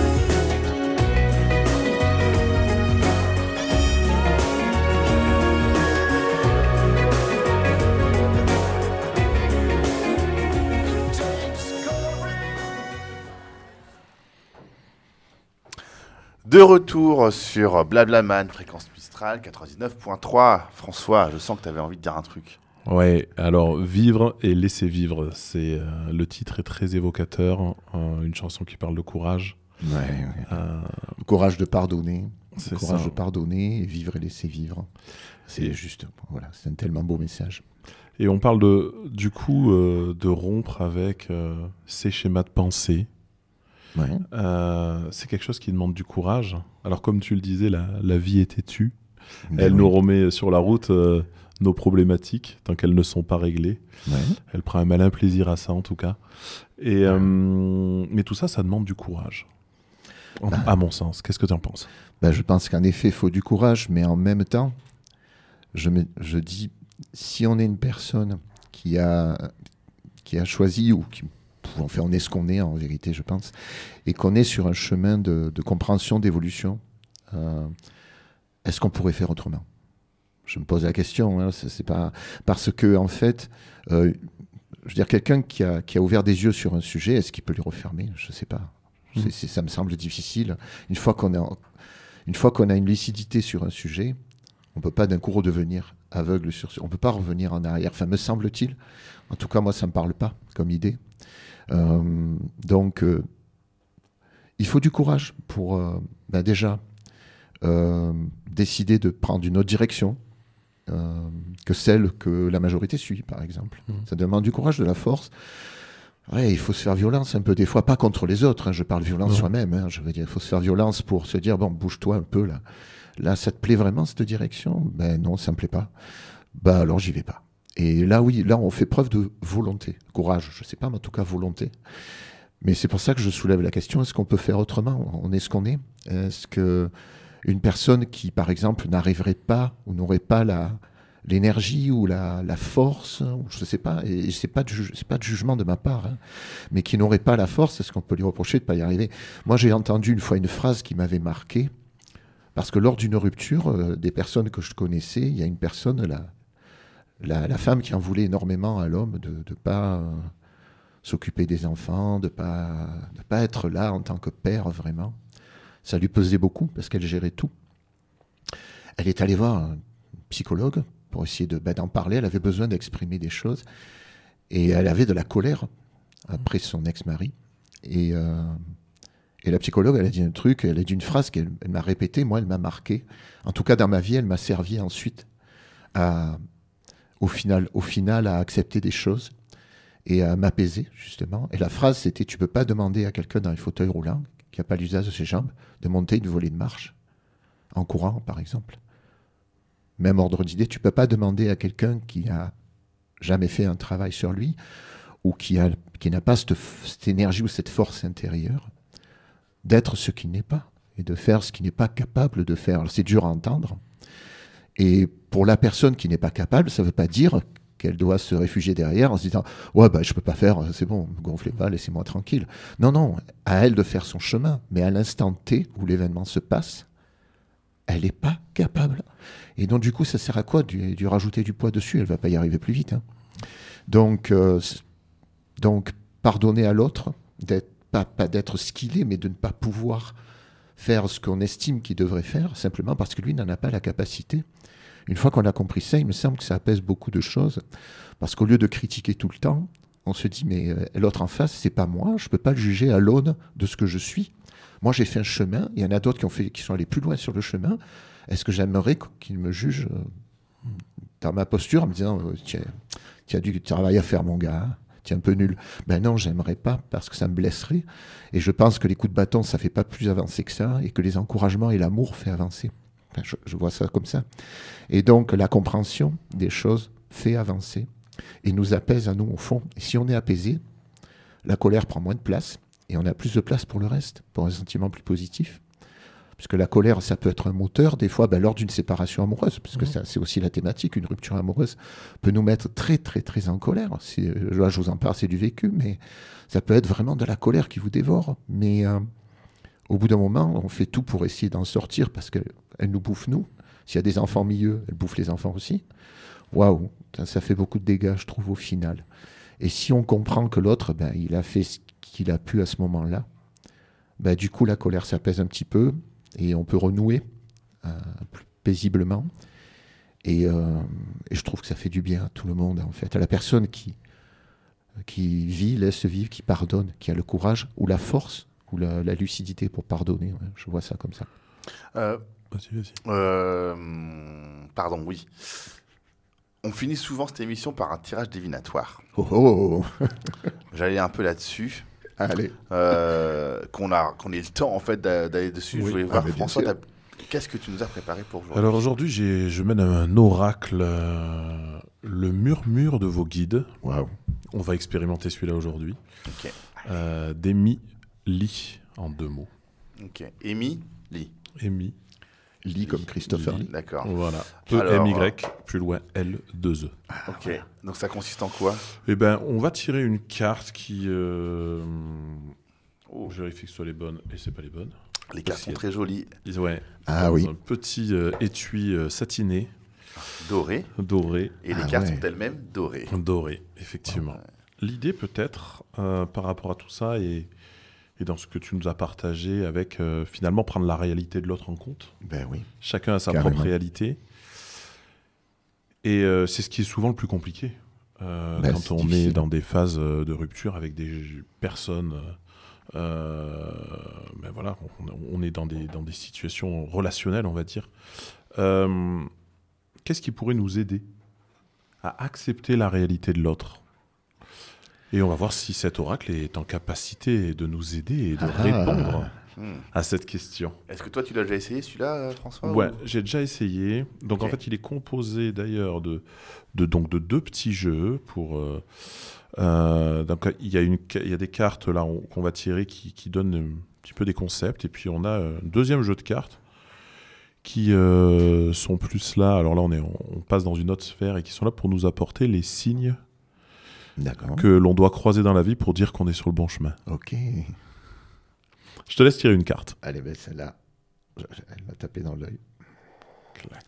It takes courage. De retour sur Blablaman, fréquence Mistral 99.3. François, je sens que tu avais envie de dire un truc. Ouais, alors vivre et laisser vivre, le titre est très évocateur, une chanson qui parle de courage. Ouais. Le courage de pardonner, C'est le courage ça. de pardonner et vivre et laisser vivre. C'est juste, voilà, c'est un tellement beau message. Et on parle du coup de rompre avec ces schémas de pensée. Ouais. C'est quelque chose qui demande du courage. Alors comme tu le disais, la vie est têtue. Ben Elle oui. nous remet sur la route nos problématiques tant qu'elles ne sont pas réglées. Ouais. Elle prend un malin plaisir à ça en tout cas. Et, mais tout ça, ça demande du courage. À mon sens. Qu'est-ce que tu en penses? Je pense qu'en effet, il faut du courage, mais en même temps, je dis, si on est une personne qui a choisi, ou qui, enfin, on est ce qu'on est en vérité, je pense, et qu'on est sur un chemin de compréhension, d'évolution, est-ce qu'on pourrait faire autrement? Je me pose la question, hein, c'est pas parce que en fait, je veux dire, quelqu'un qui a ouvert des yeux sur un sujet, est-ce qu'il peut les refermer? Je sais pas. Ça me semble difficile. Une fois qu'on a une lucidité sur un sujet, on peut pas d'un coup redevenir aveugle sur ce. On peut pas revenir en arrière. Enfin, me semble-t-il. En tout cas, moi, ça me parle pas comme idée. Donc, il faut du courage pour déjà décider de prendre une autre direction que celle que la majorité suit, par exemple. Ça demande du courage, de la force. Ouais, il faut se faire violence un peu des fois, pas contre les autres, hein, je parle violence soi-même, hein, je veux dire, il faut se faire violence pour se dire, bon, bouge-toi un peu là. Là, ça te plaît vraiment cette direction? Ben non, ça me plaît pas. Alors j'y vais pas. Et là, oui, là, on fait preuve de volonté, courage, je sais pas, mais en tout cas volonté. Mais c'est pour ça que je soulève la question, est-ce qu'on peut faire autrement? On est ce qu'on est. Est-ce que une personne qui, par exemple, n'arriverait pas ou n'aurait pas l'énergie ou la force, ou je ne sais pas, et c'est pas de jugement de ma part, hein, mais qui n'aurait pas la force, est-ce qu'on peut lui reprocher de ne pas y arriver? Moi, j'ai entendu une fois une phrase qui m'avait marqué, parce que lors d'une rupture, des personnes que je connaissais, il y a une personne, la femme qui en voulait énormément à l'homme de ne pas s'occuper des enfants, de pas être là en tant que père, vraiment. Ça lui pesait beaucoup, parce qu'elle gérait tout. Elle est allée voir un psychologue, pour essayer d'en parler. Elle avait besoin d'exprimer des choses. Et elle avait de la colère après son ex-mari. Et la psychologue, elle a dit un truc, elle a dit une phrase qu'elle m'a répétée, moi, elle m'a marqué. En tout cas, dans ma vie, elle m'a servi ensuite au final, à accepter des choses et à m'apaiser, justement. Et la phrase, c'était, tu peux pas demander à quelqu'un dans un fauteuil roulant, qui n'a pas l'usage de ses jambes, de monter une volée de marche, en courant, par exemple. Même ordre d'idée, tu ne peux pas demander à quelqu'un qui n'a jamais fait un travail sur lui ou qui n'a pas cette énergie ou cette force intérieure d'être ce qu'il n'est pas et de faire ce qu'il n'est pas capable de faire. Alors, c'est dur à entendre. Et pour la personne qui n'est pas capable, ça ne veut pas dire qu'elle doit se réfugier derrière en se disant « Ouais, je ne peux pas faire, c'est bon, ne me gonflez pas, laissez-moi tranquille. » Non, à elle de faire son chemin. Mais à l'instant T où l'événement se passe, elle n'est pas capable. Et donc, du coup, ça sert à quoi de rajouter du poids dessus? Elle ne va pas y arriver plus vite. Hein. Donc, pardonner à l'autre, pas d'être ce qu'il est, mais de ne pas pouvoir faire ce qu'on estime qu'il devrait faire, simplement parce que lui n'en a pas la capacité. Une fois qu'on a compris ça, il me semble que ça apaise beaucoup de choses. Parce qu'au lieu de critiquer tout le temps, on se dit, mais l'autre en face, c'est pas moi, je ne peux pas le juger à l'aune de ce que je suis. Moi, j'ai fait un chemin, il y en a d'autres qui sont allés plus loin sur le chemin. Est-ce que j'aimerais qu'ils me jugent dans ma posture en me disant tu as du travail à faire, mon gars, tu es un peu nul? Ben non, j'aimerais pas, parce que ça me blesserait. Et je pense que les coups de bâton, ça fait pas plus avancer que ça, et que les encouragements et l'amour fait avancer. Enfin, je vois ça comme ça. Et donc, la compréhension des choses fait avancer et nous apaise à nous, au fond. Et si on est apaisé, la colère prend moins de place. Et on a plus de place pour le reste, pour un sentiment plus positif. Puisque la colère, ça peut être un moteur, des fois, lors d'une séparation amoureuse, puisque c'est aussi la thématique, une rupture amoureuse peut nous mettre très, très, très en colère. Là, je vous en parle, c'est du vécu, mais ça peut être vraiment de la colère qui vous dévore. Mais au bout d'un moment, on fait tout pour essayer d'en sortir, parce qu'elle nous bouffe, nous. S'il y a des enfants au milieu, elle bouffe les enfants aussi. Waouh, ça fait beaucoup de dégâts, je trouve, au final. Et si on comprend que l'autre, il a fait ce qu'il a pu à ce moment-là, du coup, la colère s'apaise un petit peu et on peut renouer plus paisiblement. Et je trouve que ça fait du bien à tout le monde, en fait. À la personne qui vit, laisse vivre, qui pardonne, qui a le courage ou la force ou la lucidité pour pardonner. Ouais, je vois ça comme ça. Vas-y. Pardon, oui. On finit souvent cette émission par un tirage divinatoire. Oh. J'allais un peu là-dessus. Allez. Qu'on ait le temps en fait d'aller dessus. Oui. Je voulais voir, mais bien François, sûr. qu'est-ce que tu nous as préparé pour aujourd'hui? Alors aujourd'hui, je mène un oracle, le murmure de vos guides. Waouh. On va expérimenter celui-là aujourd'hui. Ok. D'Amy Lee, en 2 mots. Ok. Amy Lee. Amy. Lee comme Christopher Lee. D'accord. Voilà. Alors, E-M-Y, plus loin, L-2-E. Ok. Donc ça consiste en quoi? Eh ben, on va tirer une carte qui... Je vérifie que ce soit les bonnes, et c'est pas les bonnes. Les cartes sont très jolies. Ouais. Ah Dans oui. un petit étui satiné, Dorées. doré. Et les Ah cartes ouais. sont elles-mêmes dorées. Doré, effectivement. L'idée peut-être, par rapport à tout ça, et dans ce que tu nous as partagé, avec finalement prendre la réalité de l'autre en compte. Ben oui. Chacun a sa Carrément. propre réalité. Et c'est ce qui est souvent le plus compliqué. Quand c'est on difficile. est dans des phases de rupture avec des personnes... ben voilà, on est dans des situations relationnelles, on va dire. Qu'est-ce qui pourrait nous aider à accepter la réalité de l'autre? Et on va voir si cet oracle est en capacité de nous aider et de répondre à cette question. Est-ce que toi, tu l'as déjà essayé celui-là, François? Ouais, ou- j'ai déjà essayé. Donc Ok. en fait, il est composé d'ailleurs de 2 petits jeux. Donc il y a des cartes là qu'on va tirer qui donnent un petit peu des concepts. Et puis on a un deuxième jeu de cartes qui sont plus là. Alors là, on passe dans une autre sphère et qui sont là pour nous apporter les signes D'accord. que l'on doit croiser dans la vie pour dire qu'on est sur le bon chemin. Ok. Je te laisse tirer une carte. Allez, ben celle-là, elle m'a tapé dans l'œil. Clac.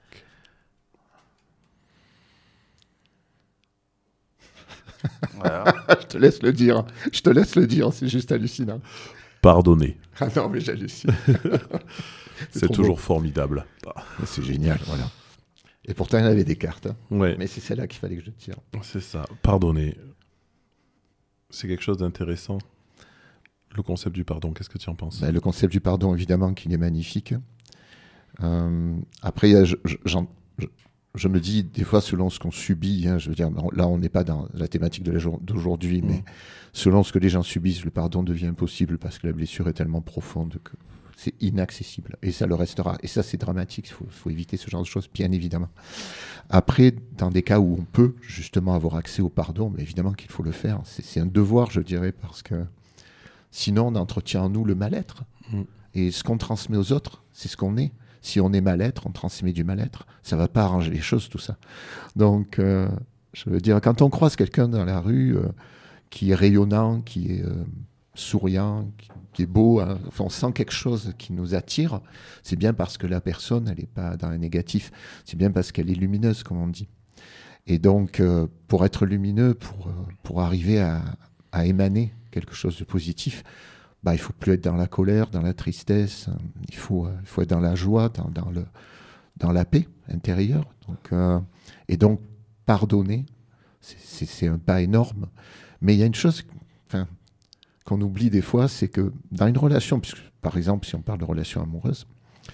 Voilà. Je te laisse le dire. C'est juste hallucinant. Pardonner. Ah non, mais j'hallucine. C'est trop toujours formidable. C'est génial, voilà. Et pourtant, il y en avait des cartes. Hein. Ouais. Mais c'est celle-là qu'il fallait que je tire. C'est ça, pardonner. C'est quelque chose d'intéressant. Le concept du pardon, qu'est-ce que tu en penses? Ben, le concept du pardon, évidemment, qu'il est magnifique. Après, il y a- je me dis, des fois, selon ce qu'on subit, hein, je veux dire, là, on n'est pas dans la thématique d'aujourd'hui, mais selon ce que les gens subissent, le pardon devient impossible parce que la blessure est tellement profonde que c'est inaccessible. Et ça le restera. Et ça, c'est dramatique. Il faut éviter ce genre de choses, bien évidemment. Après, dans des cas où on peut justement avoir accès au pardon, mais évidemment qu'il faut le faire. C'est un devoir, je dirais, parce que sinon, on entretient en nous le mal-être. Et ce qu'on transmet aux autres, c'est ce qu'on est. Si on est mal-être, on transmet du mal-être. Ça ne va pas arranger les choses, tout ça. Donc, je veux dire, quand on croise quelqu'un dans la rue qui est rayonnant, qui est souriant, qui est beau, hein, enfin, on sent quelque chose qui nous attire, c'est bien parce que la personne, elle n'est pas dans un négatif. C'est bien parce qu'elle est lumineuse, comme on dit. Et donc, pour être lumineux, pour arriver à émaner quelque chose de positif, bah, il ne faut plus être dans la colère, dans la tristesse, il faut être dans la joie, dans la paix intérieure. Et donc, pardonner, c'est un pas énorme. Mais il y a une chose qu'on oublie des fois, c'est que dans une relation, puisque, par exemple, si on parle de relation amoureuse,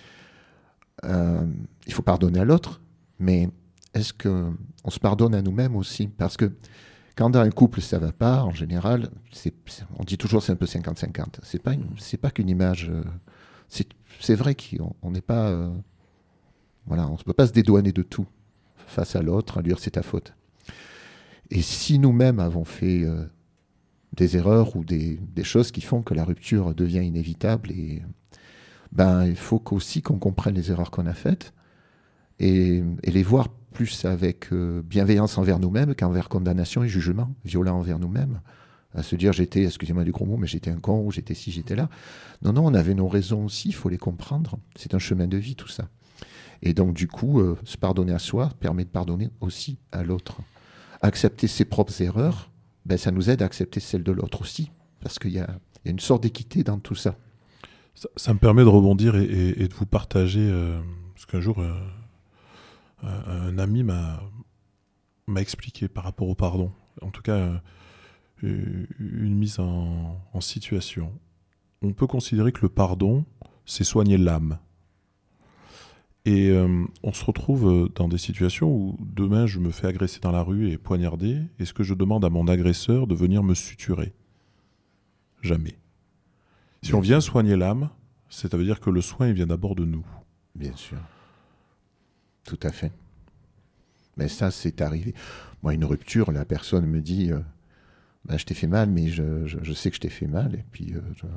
il faut pardonner à l'autre, mais est-ce qu'on se pardonne à nous-mêmes aussi? Parce que quand dans un couple ça ne va pas, en général, on dit toujours c'est un peu 50-50. C'est pas qu'une image. C'est vrai qu'on n'est pas. Voilà, on ne peut pas se dédouaner de tout face à l'autre, à lui dire c'est ta faute. Et si nous-mêmes avons fait des erreurs ou des choses qui font que la rupture devient inévitable, et il faut aussi qu'on comprenne les erreurs qu'on a faites et les voir plus avec bienveillance envers nous-mêmes qu'envers condamnation et jugement violent envers nous-mêmes. À se dire excusez-moi du gros mot, mais j'étais un con, ou j'étais ci, j'étais là. Non, on avait nos raisons aussi, il faut les comprendre. C'est un chemin de vie, tout ça. Et donc, du coup, se pardonner à soi permet de pardonner aussi à l'autre. Accepter ses propres erreurs, ça nous aide à accepter celles de l'autre aussi, parce qu'il y a une sorte d'équité dans tout ça. Ça me permet de rebondir et de vous partager, parce qu'un jour, un ami m'a expliqué par rapport au pardon. En tout cas, une mise en situation. On peut considérer que le pardon, c'est soigner l'âme. Et on se retrouve dans des situations où demain je me fais agresser dans la rue et poignarder. Est-ce que je demande à mon agresseur de venir me suturer ? Jamais. Si on vient soigner l'âme, ça veut dire que le soin il vient d'abord de nous. Bien sûr. Tout à fait. Mais ça, c'est arrivé. Moi, une rupture, la personne me dit je t'ai fait mal, mais je sais que je t'ai fait mal, et puis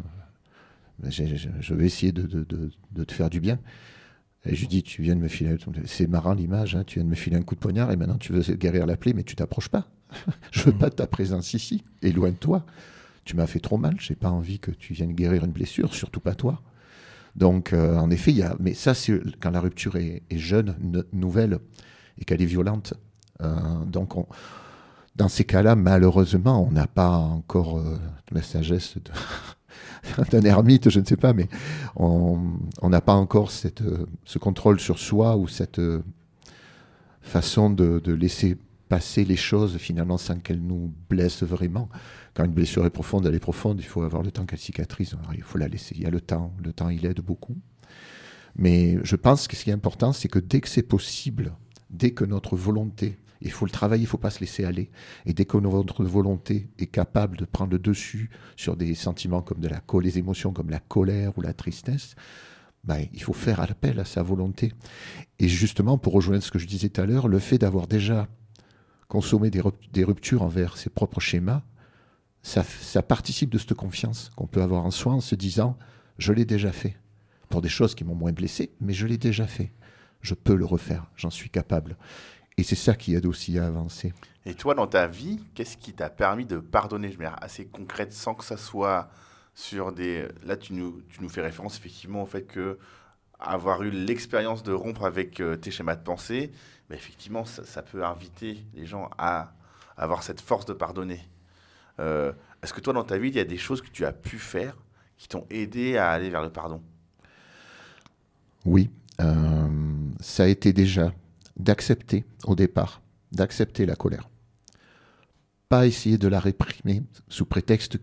je vais essayer de te faire du bien. Et je lui dis, tu viens de me filer... C'est marrant l'image, hein, tu viens de me filer un coup de poignard et maintenant tu veux guérir la plaie, mais tu t'approches pas. Je veux pas de ta présence ici, éloigne-toi. Tu m'as fait trop mal, j'ai pas envie que tu viennes guérir une blessure, surtout pas toi. Donc, en effet, mais ça, c'est quand la rupture est jeune, nouvelle, et qu'elle est violente. Donc, dans ces cas-là, malheureusement, on n'a pas encore la sagesse d'un ermite, je ne sais pas, mais on n'a pas encore ce contrôle sur soi ou cette façon de laisser passer les choses finalement sans qu'elles nous blessent vraiment. Quand une blessure est profonde, elle est profonde, il faut avoir le temps qu'elle cicatrise. Alors, il faut la laisser, il y a le temps il aide beaucoup. Mais je pense que ce qui est important, c'est que dès que c'est possible, dès que notre volonté, il faut le travailler, il ne faut pas se laisser aller, et dès que notre volonté est capable de prendre le dessus sur des sentiments comme les émotions comme la colère ou la tristesse, il faut faire appel à sa volonté. Et justement, pour rejoindre ce que je disais tout à l'heure, le fait d'avoir déjà consommé des ruptures envers ses propres schémas, ça participe de cette confiance qu'on peut avoir en soi en se disant « je l'ai déjà fait ». Pour des choses qui m'ont moins blessé, mais je l'ai déjà fait. Je peux le refaire, j'en suis capable. Et c'est ça qui aide aussi à avancer. Et toi, dans ta vie, qu'est-ce qui t'a permis de pardonner, je veux dire, assez concrète, sans que ça soit sur des... Là, tu nous fais référence effectivement au fait que avoir eu l'expérience de rompre avec tes schémas de pensée, effectivement, ça peut inviter les gens à avoir cette force de pardonner. Est-ce que toi, dans ta vie, il y a des choses que tu as pu faire qui t'ont aidé à aller vers le pardon ? Oui, ça a été déjà d'accepter au départ, d'accepter la colère. Pas essayer de la réprimer sous prétexte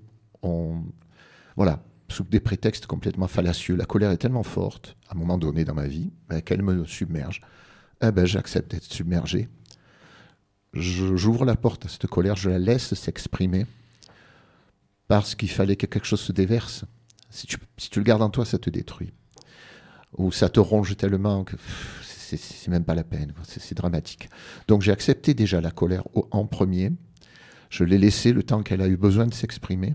sous des prétextes complètement fallacieux. La colère est tellement forte, à un moment donné dans ma vie, qu'elle me submerge. J'accepte d'être submergé. J'ouvre la porte à cette colère, je la laisse s'exprimer parce qu'il fallait que quelque chose se déverse. Si tu le gardes en toi, ça te détruit. Ou ça te ronge tellement que c'est même pas la peine, c'est dramatique. Donc j'ai accepté déjà la colère en premier, je l'ai laissé le temps qu'elle a eu besoin de s'exprimer.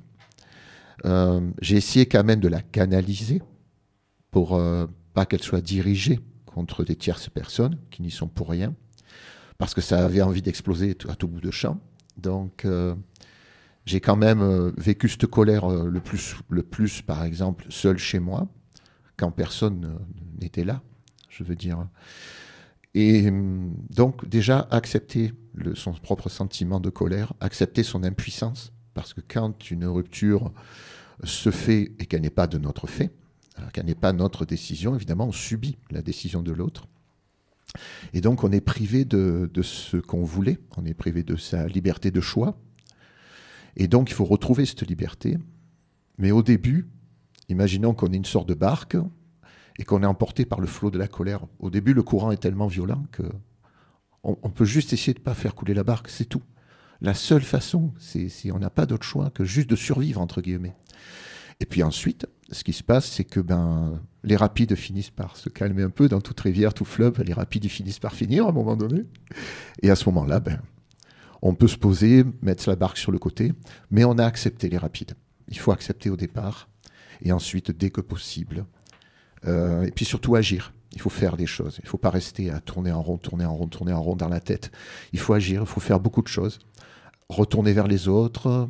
J'ai essayé quand même de la canaliser pour pas qu'elle soit dirigée contre des tierces personnes qui n'y sont pour rien, parce que ça avait envie d'exploser à tout bout de champ. Donc j'ai quand même vécu cette colère le plus, par exemple, seul chez moi, quand personne n'était là, je veux dire. Et donc déjà accepter son propre sentiment de colère, accepter son impuissance, parce que quand une rupture se fait et qu'elle n'est pas de notre fait, qu'elle n'est pas notre décision, évidemment on subit la décision de l'autre. Et donc on est privé de ce qu'on voulait, on est privé de sa liberté de choix. Et donc il faut retrouver cette liberté. Mais au début, imaginons qu'on est une sorte de barque et qu'on est emporté par le flot de la colère. Au début, le courant est tellement violent qu'on peut juste essayer de ne pas faire couler la barque, c'est tout. La seule façon, on n'a pas d'autre choix que juste de survivre, entre guillemets. Et puis ensuite, ce qui se passe, c'est que les rapides finissent par se calmer un peu. Dans toute rivière, tout fleuve, les rapides finissent par finir à un moment donné. Et à ce moment-là, on peut se poser, mettre la barque sur le côté, mais on a accepté les rapides. Il faut accepter au départ, et ensuite, dès que possible. Et puis surtout agir. Il faut faire des choses. Il ne faut pas rester à tourner en rond dans la tête. Il faut agir, il faut faire beaucoup de choses. Retourner vers les autres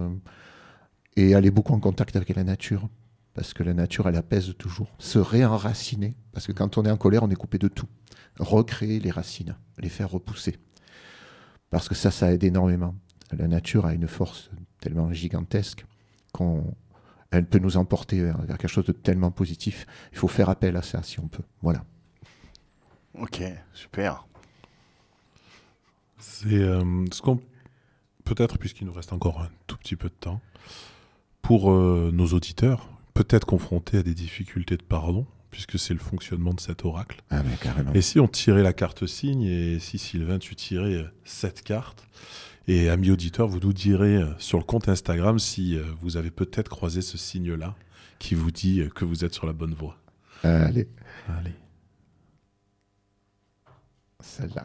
et aller beaucoup en contact avec la nature. Parce que la nature, elle apaise toujours. Se réenraciner. Parce que quand on est en colère, on est coupé de tout. Recréer les racines, les faire repousser. Parce que ça aide énormément. La nature a une force tellement gigantesque qu'elle peut nous emporter vers quelque chose de tellement positif. Il faut faire appel à ça si on peut. Voilà. Ok, super. C'est ce qu'on peut-être, puisqu'il nous reste encore un tout petit peu de temps, pour nos auditeurs, peut-être confrontés à des difficultés de pardon, puisque c'est le fonctionnement de cet oracle. Ah mais carrément. Et si on tirait la carte signe, et si Sylvain, tu tirais cette carte, et amis auditeurs, vous nous direz sur le compte Instagram si vous avez peut-être croisé ce signe-là qui vous dit que vous êtes sur la bonne voie. Allez, Allez. celle-là.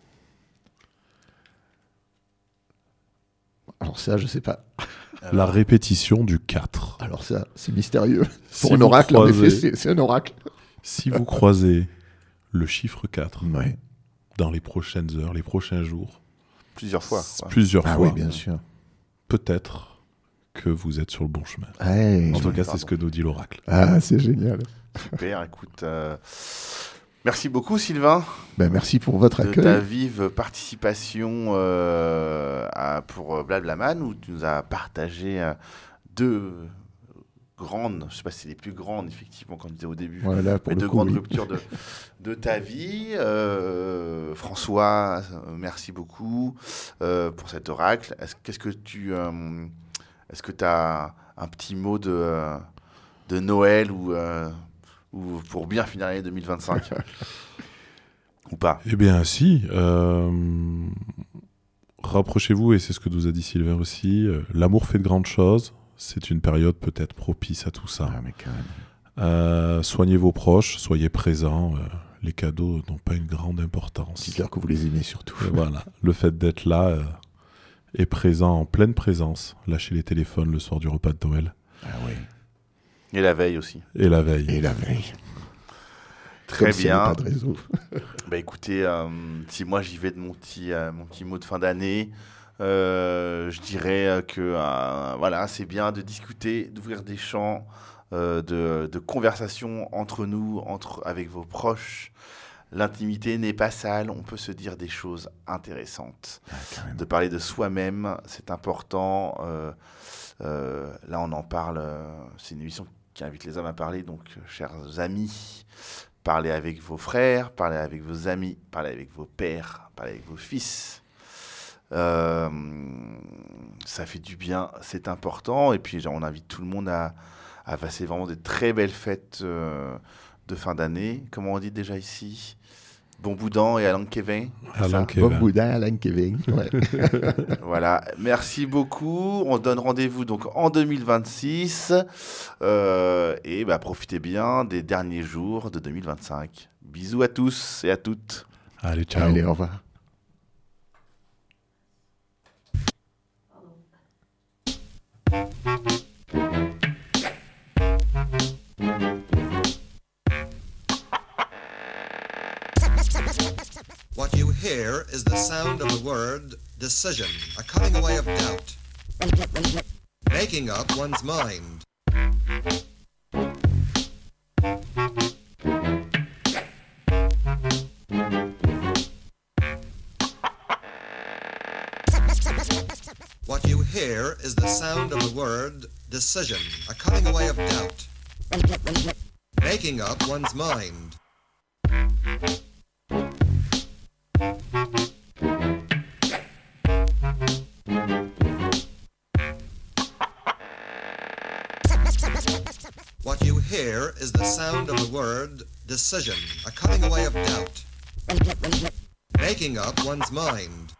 Alors ça, je sais pas. La répétition du 4. Alors ça, c'est mystérieux. Si Pour un vous oracle, en croisez- effet, c'est un oracle. Si vous croisez le chiffre 4 Ouais. dans les prochaines heures, les prochains jours, Plusieurs fois. quoi. plusieurs Ah fois, oui, bien sûr. peut-être que vous êtes sur le bon chemin. Ouais. En tout cas, pardon. c'est ce que nous dit l'oracle. Ah, c'est génial. Super, écoute. Merci beaucoup, Sylvain, Ben, merci pour votre de accueil. ta vive participation pour Blablaman, où tu nous as partagé deux grandes, je sais pas si c'est les plus grandes, effectivement, comme on disait au début, Voilà, pour mais le deux coup, grandes oui. ruptures de ta vie. François, merci beaucoup pour cet oracle. Est-ce que tu as un petit mot de Noël ou pour bien finir l'année 2025 ou pas? Eh bien, si. Rapprochez-vous, et c'est ce que nous a dit Sylvain aussi. L'amour fait de grandes choses. C'est une période peut-être propice à tout ça. Ah, mais carrément. Soignez vos proches, soyez présents. Les cadeaux n'ont pas une grande importance. Dites-leur que vous les aimez surtout. Et voilà, le fait d'être là est présent, en pleine présence. Lâchez les téléphones le soir du repas de Noël. Ah oui. Et la veille aussi. Et la veille. Et la veille. Très Comme s'il n'y bien. avait pas de réseau. Bah écoutez, si moi j'y vais de mon petit mot de fin d'année, je dirais que voilà, c'est bien de discuter, d'ouvrir des champs de conversation entre nous, avec vos proches. L'intimité n'est pas sale, on peut se dire des choses intéressantes. De parler de soi-même, c'est important. Là, on en parle. C'est une émission qui invite les hommes à parler. Donc, chers amis, parlez avec vos frères, parlez avec vos amis, parlez avec vos pères, parlez avec vos fils. Ça fait du bien, c'est important. Et puis, on invite tout le monde à passer vraiment des très belles fêtes de fin d'année. Comment on dit déjà ici? Bon boudin et Alain Kevin. Alain Kevin. Bob Boudin, Alain Kevin. Ouais. Voilà, merci beaucoup. On se donne rendez-vous donc en 2026 et profitez bien des derniers jours de 2025. Bisous à tous et à toutes. Allez, ciao. Allez, au revoir. What you hear is the sound of the word decision, a cutting away of doubt, making up one's mind. What you hear is the sound of the word decision, a cutting away of doubt, making up one's mind. What you hear is the sound of the word decision, a cutting away of doubt, making up one's mind.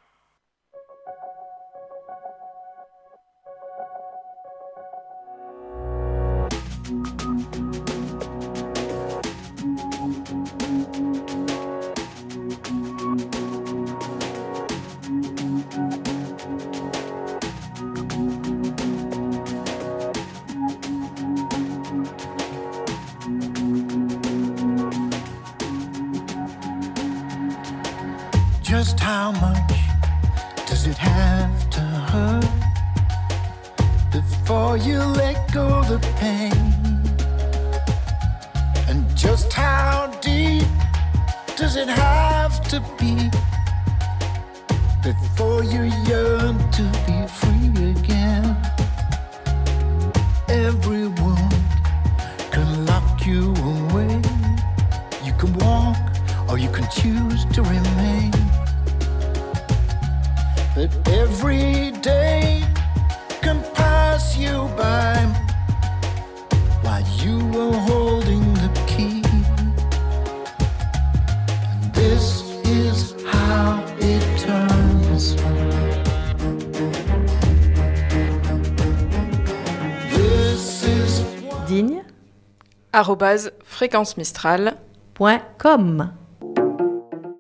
Just how much does it have to hurt before you let go the pain? And just how deep does it have to be before you yearn to be free again? Every wound can lock you away. You can walk or you can choose to remain. But every day can pass you by while you are holding the key. And this is how it turns. This is Digne @fréquencemistral.com